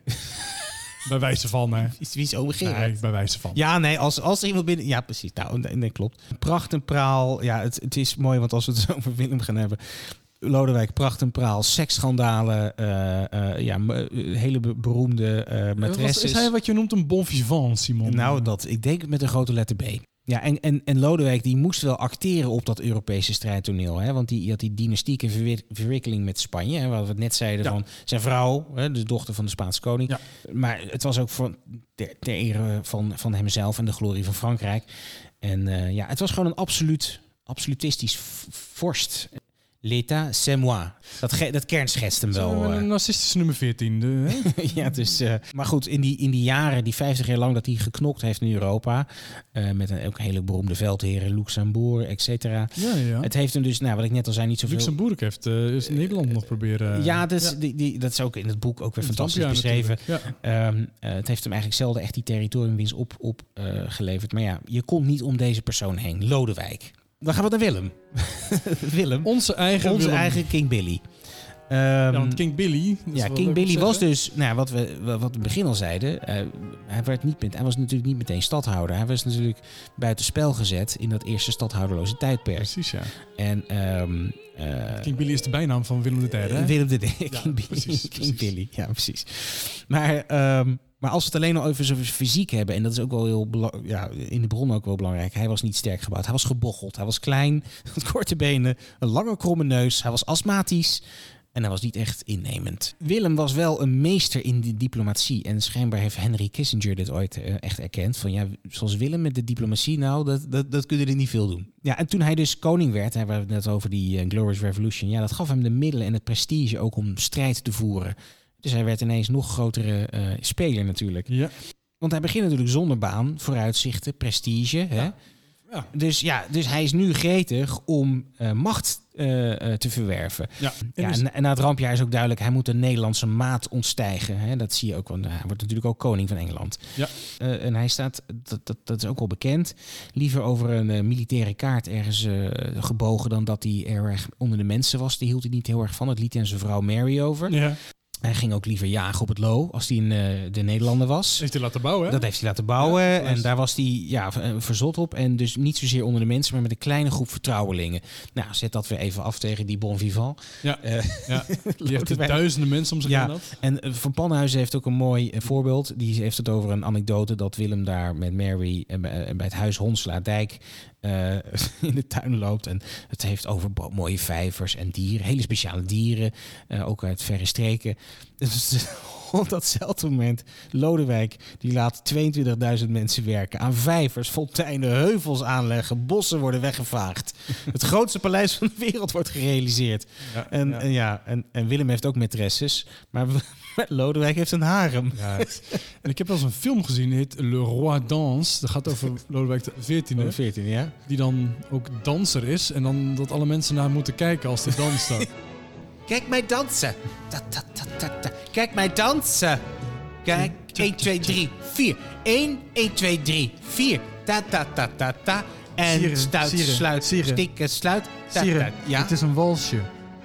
[SPEAKER 1] Bij wijze van, hè?
[SPEAKER 2] Wie is oma Gerrit?
[SPEAKER 1] Nee, bij wijze van.
[SPEAKER 2] Ja, nee, als, als er iemand binnen... Ja, precies. Nou, nee, nee klopt. Pracht en praal. Ja, het, het is mooi, want als we het zo over Willem gaan hebben. Lodewijk, pracht en praal, seksschandalen, uh, uh, ja, m- hele be- beroemde uh, maîtresses.
[SPEAKER 1] Is hij wat je noemt een bon vivant, Simon?
[SPEAKER 2] Nou, dat, ik denk met een grote letter B. Ja, en, en, en Lodewijk die moest wel acteren op dat Europese strijdtoneel. Hè? Want die, die had die dynastieke verwir- verwikkeling met Spanje. Hè? Wat we net zeiden
[SPEAKER 1] ja.
[SPEAKER 2] van zijn vrouw, hè? De dochter van de Spaanse koning.
[SPEAKER 1] Ja.
[SPEAKER 2] Maar het was ook voor, ter, ter ere van, van hemzelf en de glorie van Frankrijk. En uh, ja, het was gewoon een absoluut, absolutistisch v- vorst. L'état, c'est moi. Dat, ge- dat kernschetst hem wel.
[SPEAKER 1] Zo, een narcistische nummer veertien. Hè?
[SPEAKER 2] Ja, dus, uh, maar goed, in die, in die jaren, die vijftig jaar lang dat hij geknokt heeft in Europa, uh, met een, ook hele beroemde veldheren, Luxembourg, et cetera.
[SPEAKER 1] Ja, ja.
[SPEAKER 2] Het heeft hem dus, nou, wat ik net al zei, niet zoveel...
[SPEAKER 1] Luxembourg heeft uh, is Nederland uh, nog proberen... Uh,
[SPEAKER 2] ja, dat is,
[SPEAKER 1] ja.
[SPEAKER 2] Die, die, dat is ook in het boek ook weer
[SPEAKER 1] in
[SPEAKER 2] fantastisch
[SPEAKER 1] Tampia,
[SPEAKER 2] beschreven.
[SPEAKER 1] Ja.
[SPEAKER 2] Um, uh, het heeft hem eigenlijk zelden echt die territoriumwinst op, op uh, geleverd. Maar ja, je komt niet om deze persoon heen. Lodewijk. Dan gaan we naar Willem. Willem.
[SPEAKER 1] Onze eigen
[SPEAKER 2] Onze
[SPEAKER 1] Willem.
[SPEAKER 2] eigen King Billy. Um,
[SPEAKER 1] ja, want King Billy...
[SPEAKER 2] Ja, King Billy was dus, nou, wat we wat we in het begin al zeiden, uh, hij, werd niet met, hij was natuurlijk niet meteen stadhouder. Hij was natuurlijk buitenspel gezet in dat eerste stadhouderloze tijdperk.
[SPEAKER 1] Precies, ja.
[SPEAKER 2] En um, uh,
[SPEAKER 1] King Billy is de bijnaam van Willem de derde. Hè?
[SPEAKER 2] Willem de derde, King,
[SPEAKER 1] ja,
[SPEAKER 2] Billy,
[SPEAKER 1] precies,
[SPEAKER 2] King
[SPEAKER 1] precies.
[SPEAKER 2] Billy, ja precies. Maar, um, maar als we het alleen al over zijn fysiek hebben, en dat is ook wel heel bela- ja, in de bron ook wel belangrijk. Hij was niet sterk gebouwd. Hij was gebocheld. Hij was klein, had korte benen, een lange kromme neus. Hij was astmatisch. En hij was niet echt innemend. Willem was wel een meester in de diplomatie. En schijnbaar heeft Henry Kissinger dit ooit uh, echt erkend. Van ja, zoals Willem met de diplomatie, nou, dat, dat, dat kunnen er niet veel doen. Ja, en toen hij dus koning werd, hè, we hebben het net over die uh, Glorious Revolution. Ja, dat gaf hem de middelen en het prestige ook om strijd te voeren. Dus hij werd ineens nog grotere uh, speler natuurlijk.
[SPEAKER 1] Ja.
[SPEAKER 2] Want hij begint natuurlijk zonder baan, vooruitzichten, prestige. Hè?
[SPEAKER 1] Ja. Ja.
[SPEAKER 2] Dus ja, dus hij is nu gretig om uh, macht uh, uh, te verwerven.
[SPEAKER 1] Ja. En,
[SPEAKER 2] ja,
[SPEAKER 1] dus...
[SPEAKER 2] en, en na het rampjaar is ook duidelijk, hij moet de Nederlandse maat ontstijgen. Hè? Dat zie je ook, want hij wordt natuurlijk ook koning van Engeland.
[SPEAKER 1] Ja.
[SPEAKER 2] Uh, en hij staat, dat, dat, dat is ook wel bekend, liever over een uh, militaire kaart ergens uh, gebogen dan dat hij erg onder de mensen was. Die hield hij niet heel erg van. Het liet hij aan zijn vrouw Mary over.
[SPEAKER 1] Ja.
[SPEAKER 2] Hij ging ook liever jagen op het Loo als hij in uh, de Nederlanden was.
[SPEAKER 1] Heeft hij laten bouwen, hè?
[SPEAKER 2] Dat heeft hij laten bouwen.
[SPEAKER 1] Ja,
[SPEAKER 2] en daar was hij ja, verzot op. En dus niet zozeer onder de mensen, maar met een kleine groep vertrouwelingen. Nou, zet dat weer even af tegen die bon vivant.
[SPEAKER 1] Ja,
[SPEAKER 2] uh,
[SPEAKER 1] ja. Die heeft duizenden mensen om zich heen.
[SPEAKER 2] Ja.
[SPEAKER 1] Dat.
[SPEAKER 2] En uh, Van Panhuizen heeft ook een mooi uh, voorbeeld. Die heeft het over een anekdote dat Willem daar met Mary en uh, bij het huis Honslaerdijk Uh, in de tuin loopt. En het heeft over bo- mooie vijvers en dieren. Hele speciale dieren. Uh, ook uit verre streken. Dus op datzelfde moment, Lodewijk, die laat tweeëntwintigduizend mensen werken aan vijvers, fonteinen, heuvels aanleggen, bossen worden weggevaagd. Het grootste paleis van de wereld wordt gerealiseerd. Ja, en, ja. En, ja, en, en Willem heeft ook maîtresses, maar Lodewijk heeft een harem.
[SPEAKER 1] Ja, en ik heb wel eens een film gezien, die heet Le Roi Danse. Dat gaat over Lodewijk de veertiende.
[SPEAKER 2] Oh, veertiende, ja.
[SPEAKER 1] Die dan ook danser is en dan dat alle mensen naar moeten kijken als hij danst.
[SPEAKER 2] Kijk mij dansen. Ta, ta, ta, ta, ta. Kijk mij dansen. Kijk, één, twee, drie, vier. één, één, twee, drie, vier. Ta, ta, ta, ta, ta. En Sire, stuit, Sire, sluit, Sire. stikken, sluit. Ta,
[SPEAKER 1] Sire,
[SPEAKER 2] ta, ja?
[SPEAKER 1] Het is een walsje.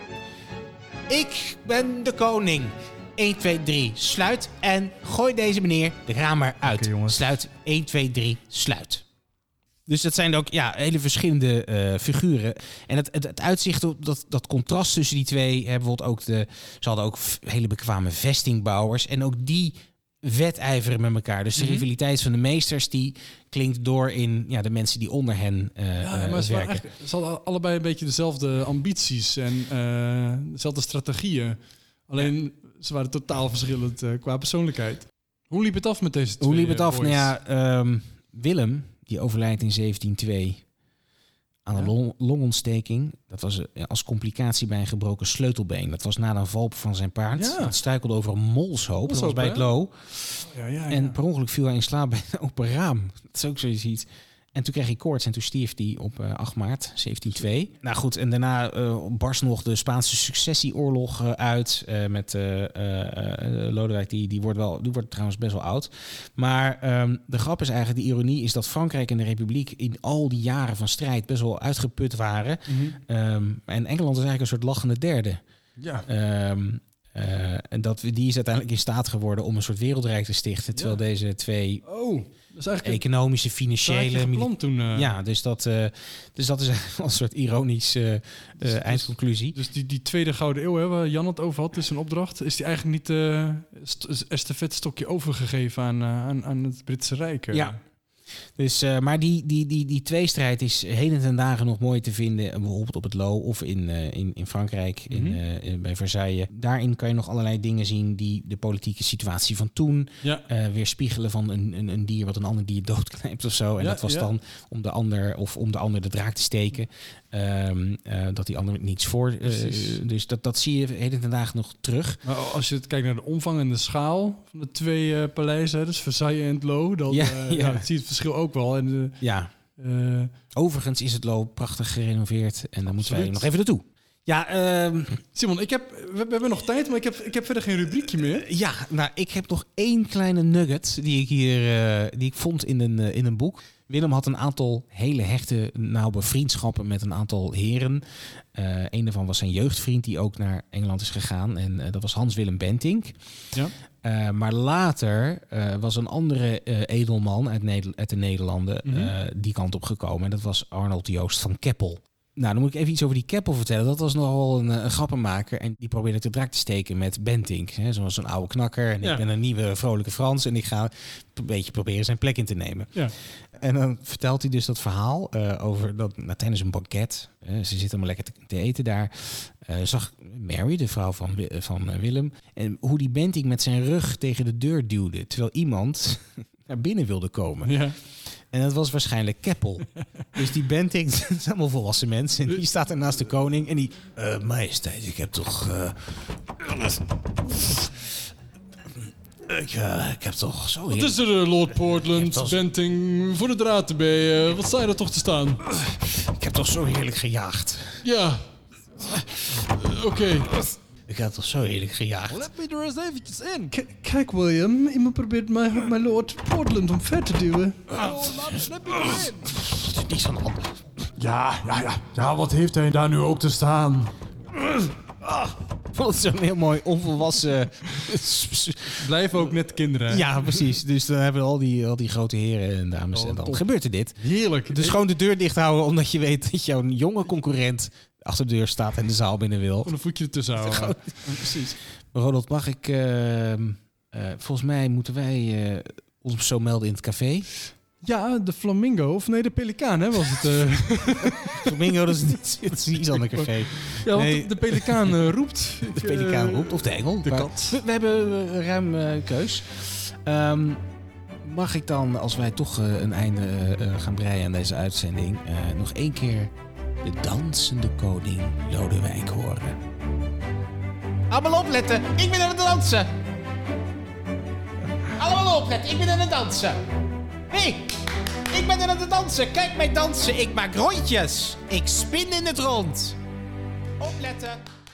[SPEAKER 2] Ik ben de koning. één, twee, drie, sluit. En gooi deze meneer de kamer uit. Okay, sluit, één, twee, drie, sluit. Dus dat zijn ook ja, hele verschillende uh, figuren. En het, het, het uitzicht op dat, dat contrast tussen die twee... Hè, bijvoorbeeld ook de, ze hadden ook hele bekwame vestingbouwers. En ook die wedijveren met elkaar. Dus de mm-hmm. rivaliteit van de meesters... die klinkt door in ja, de mensen die onder hen uh, ja, maar
[SPEAKER 1] ze
[SPEAKER 2] uh, werken.
[SPEAKER 1] Ze hadden allebei een beetje dezelfde ambities... en uh, dezelfde strategieën. Alleen ja. ze waren totaal verschillend uh, qua persoonlijkheid. Hoe liep het af met deze twee?
[SPEAKER 2] Hoe liep het af?
[SPEAKER 1] Boys?
[SPEAKER 2] Nou ja, um, Willem... Die overlijdt in zeventien twee aan een ja. long, longontsteking. Dat was uh, als complicatie bij een gebroken sleutelbeen. Dat was na een val van zijn paard. Ja. Dat struikelde over een molshoop. molshoop dat was bij hè? het Loo. Ja, ja, ja. En per ongeluk viel hij in slaap bij een open raam. Dat is ook zoiets. En toen kreeg hij koorts en toen stierf hij op uh, acht maart zeventien twee. Nou goed, en daarna uh, barst nog de Spaanse successieoorlog uh, uit. Uh, met uh, uh, uh, Lodewijk, die, die, wordt wel, die wordt trouwens best wel oud. Maar um, de grap is eigenlijk, de ironie is dat Frankrijk en de Republiek... in al die jaren van strijd best wel uitgeput waren. Mm-hmm. Um, en Engeland is eigenlijk een soort lachende derde. Ja. Um, uh, en dat, die is uiteindelijk in staat geworden om een soort wereldrijk te stichten. Terwijl ja. deze twee...
[SPEAKER 1] Oh. Dat is eigenlijk
[SPEAKER 2] economische, financiële...
[SPEAKER 1] Mili- toen, uh...
[SPEAKER 2] Ja, dus dat, uh, dus dat is een soort ironisch uh, dus, uh, eindconclusie.
[SPEAKER 1] Dus, dus die, die tweede Gouden Eeuw, hè, waar Jan het over had, is een opdracht. Is die eigenlijk niet uh, st- estafette-stokje overgegeven aan, uh, aan, aan het Britse Rijk? Uh.
[SPEAKER 2] Ja. Dus, uh, maar die, die, die, die tweestrijd is heden ten dagen nog mooi te vinden. Bijvoorbeeld op het Loo of in, uh, in, in Frankrijk, mm-hmm. in, uh, in, bij Versailles. Daarin kan je nog allerlei dingen zien die de politieke situatie van toen ja. uh, weerspiegelen van een, een, een dier wat een ander dier doodknijpt of zo. En ja, dat was ja. dan om de ander of om de ander de draak te steken. Um, uh, dat die ander niets voor. Uh, dus dat, dat zie je heden ten dagen nog terug.
[SPEAKER 1] Maar als je het kijkt naar de omvang en de schaal van de twee uh, paleizen, dus Versailles en het Loo, dan ja, uh, ja. Ja, zie je het verschil ook wel. En de,
[SPEAKER 2] ja. Uh, Overigens is het Loo prachtig gerenoveerd en dan moeten wij nog even naartoe. Ja, um,
[SPEAKER 1] Simon, ik heb, we, we hebben nog tijd, maar ik heb, ik heb verder geen rubriekje meer.
[SPEAKER 2] Ja, nou, ik heb nog één kleine nugget die ik hier uh, die ik vond in een, uh, in een boek. Willem had een aantal hele hechte, nauwe vriendschappen met een aantal heren. Uh, een daarvan was zijn jeugdvriend die ook naar Engeland is gegaan. En uh, dat was Hans Willem Bentinck. Ja. Uh, maar later uh, was een andere uh, edelman uit, Neder- uit de Nederlanden mm-hmm. uh, die kant op gekomen. En dat was Arnold Joost van Keppel. Nou, dan moet ik even iets over die Keppel vertellen. Dat was nogal een, een grappenmaker. En die probeerde te draak te steken met Bentinck. Hè, zoals een oude knakker. En ja. ik ben een nieuwe vrolijke Frans. En ik ga een beetje proberen zijn plek in te nemen. Ja. En dan vertelt hij dus dat verhaal uh, over dat nou, tijdens een banket. Uh, ze zitten allemaal lekker te, te eten daar. Uh, zag Mary, de vrouw van, van uh, Willem. En hoe die Bentinck met zijn rug tegen de deur duwde. Terwijl iemand naar binnen wilde komen. Ja. En dat was waarschijnlijk Keppel. Dus die Bentinck, dat is allemaal volwassen mensen. En die staat er naast de koning. En die, uh, majesteit, ik heb toch... Uh, Ik, uh, ik heb toch zo...
[SPEAKER 1] Wat is er, uh, Lord Portland,
[SPEAKER 2] als...
[SPEAKER 1] Benting, voor de draad erbij? Uh, wat sta je er toch te staan?
[SPEAKER 2] Ik heb toch zo heerlijk gejaagd.
[SPEAKER 1] Ja. Uh, Oké. Okay.
[SPEAKER 2] Ik heb toch zo heerlijk gejaagd.
[SPEAKER 1] Let me er eens eventjes in. K- kijk, William. Iemand probeert mij, mijn Lord Portland omver te duwen. Oh, laat, let me erin.
[SPEAKER 2] Het is niets aan de hand.
[SPEAKER 6] Ja, ja, ja. Ja, wat heeft hij daar nu ook te staan?
[SPEAKER 2] Ik vond het zo'n heel mooi onvolwassen...
[SPEAKER 1] Blijf ook net kinderen.
[SPEAKER 2] Ja, precies. Dus dan hebben we al die, al die grote heren en dames oh, en dan top. Gebeurt er dit.
[SPEAKER 1] Heerlijk.
[SPEAKER 2] Dus gewoon de deur dicht houden omdat je weet dat jouw jonge concurrent achter de deur staat en de zaal binnen wil.
[SPEAKER 1] Gewoon een voetje ertussen houden.
[SPEAKER 2] Gewoon, precies. Ronald, mag ik... Uh, uh, volgens mij moeten wij uh, ons zo melden in het café.
[SPEAKER 1] Ja, de flamingo. Of nee, de pelikaan, hè, was het. Uh...
[SPEAKER 2] Flamingo, dat is niet, het is iets ander café.
[SPEAKER 1] Ja, want nee. de, de pelikaan uh, roept.
[SPEAKER 2] De pelikaan roept, of de engel.
[SPEAKER 1] De kat.
[SPEAKER 2] We, we hebben uh, ruim uh, keus. Um, mag ik dan, als wij toch uh, een einde uh, gaan breien aan deze uitzending, uh, nog één keer de dansende koning Lodewijk horen? Allemaal opletten, ik ben aan het dansen. Allemaal opletten, ik ben aan het dansen. Hé, hey, ik ben aan het dansen. Kijk mij dansen. Ik maak rondjes. Ik spin in het rond. Opletten.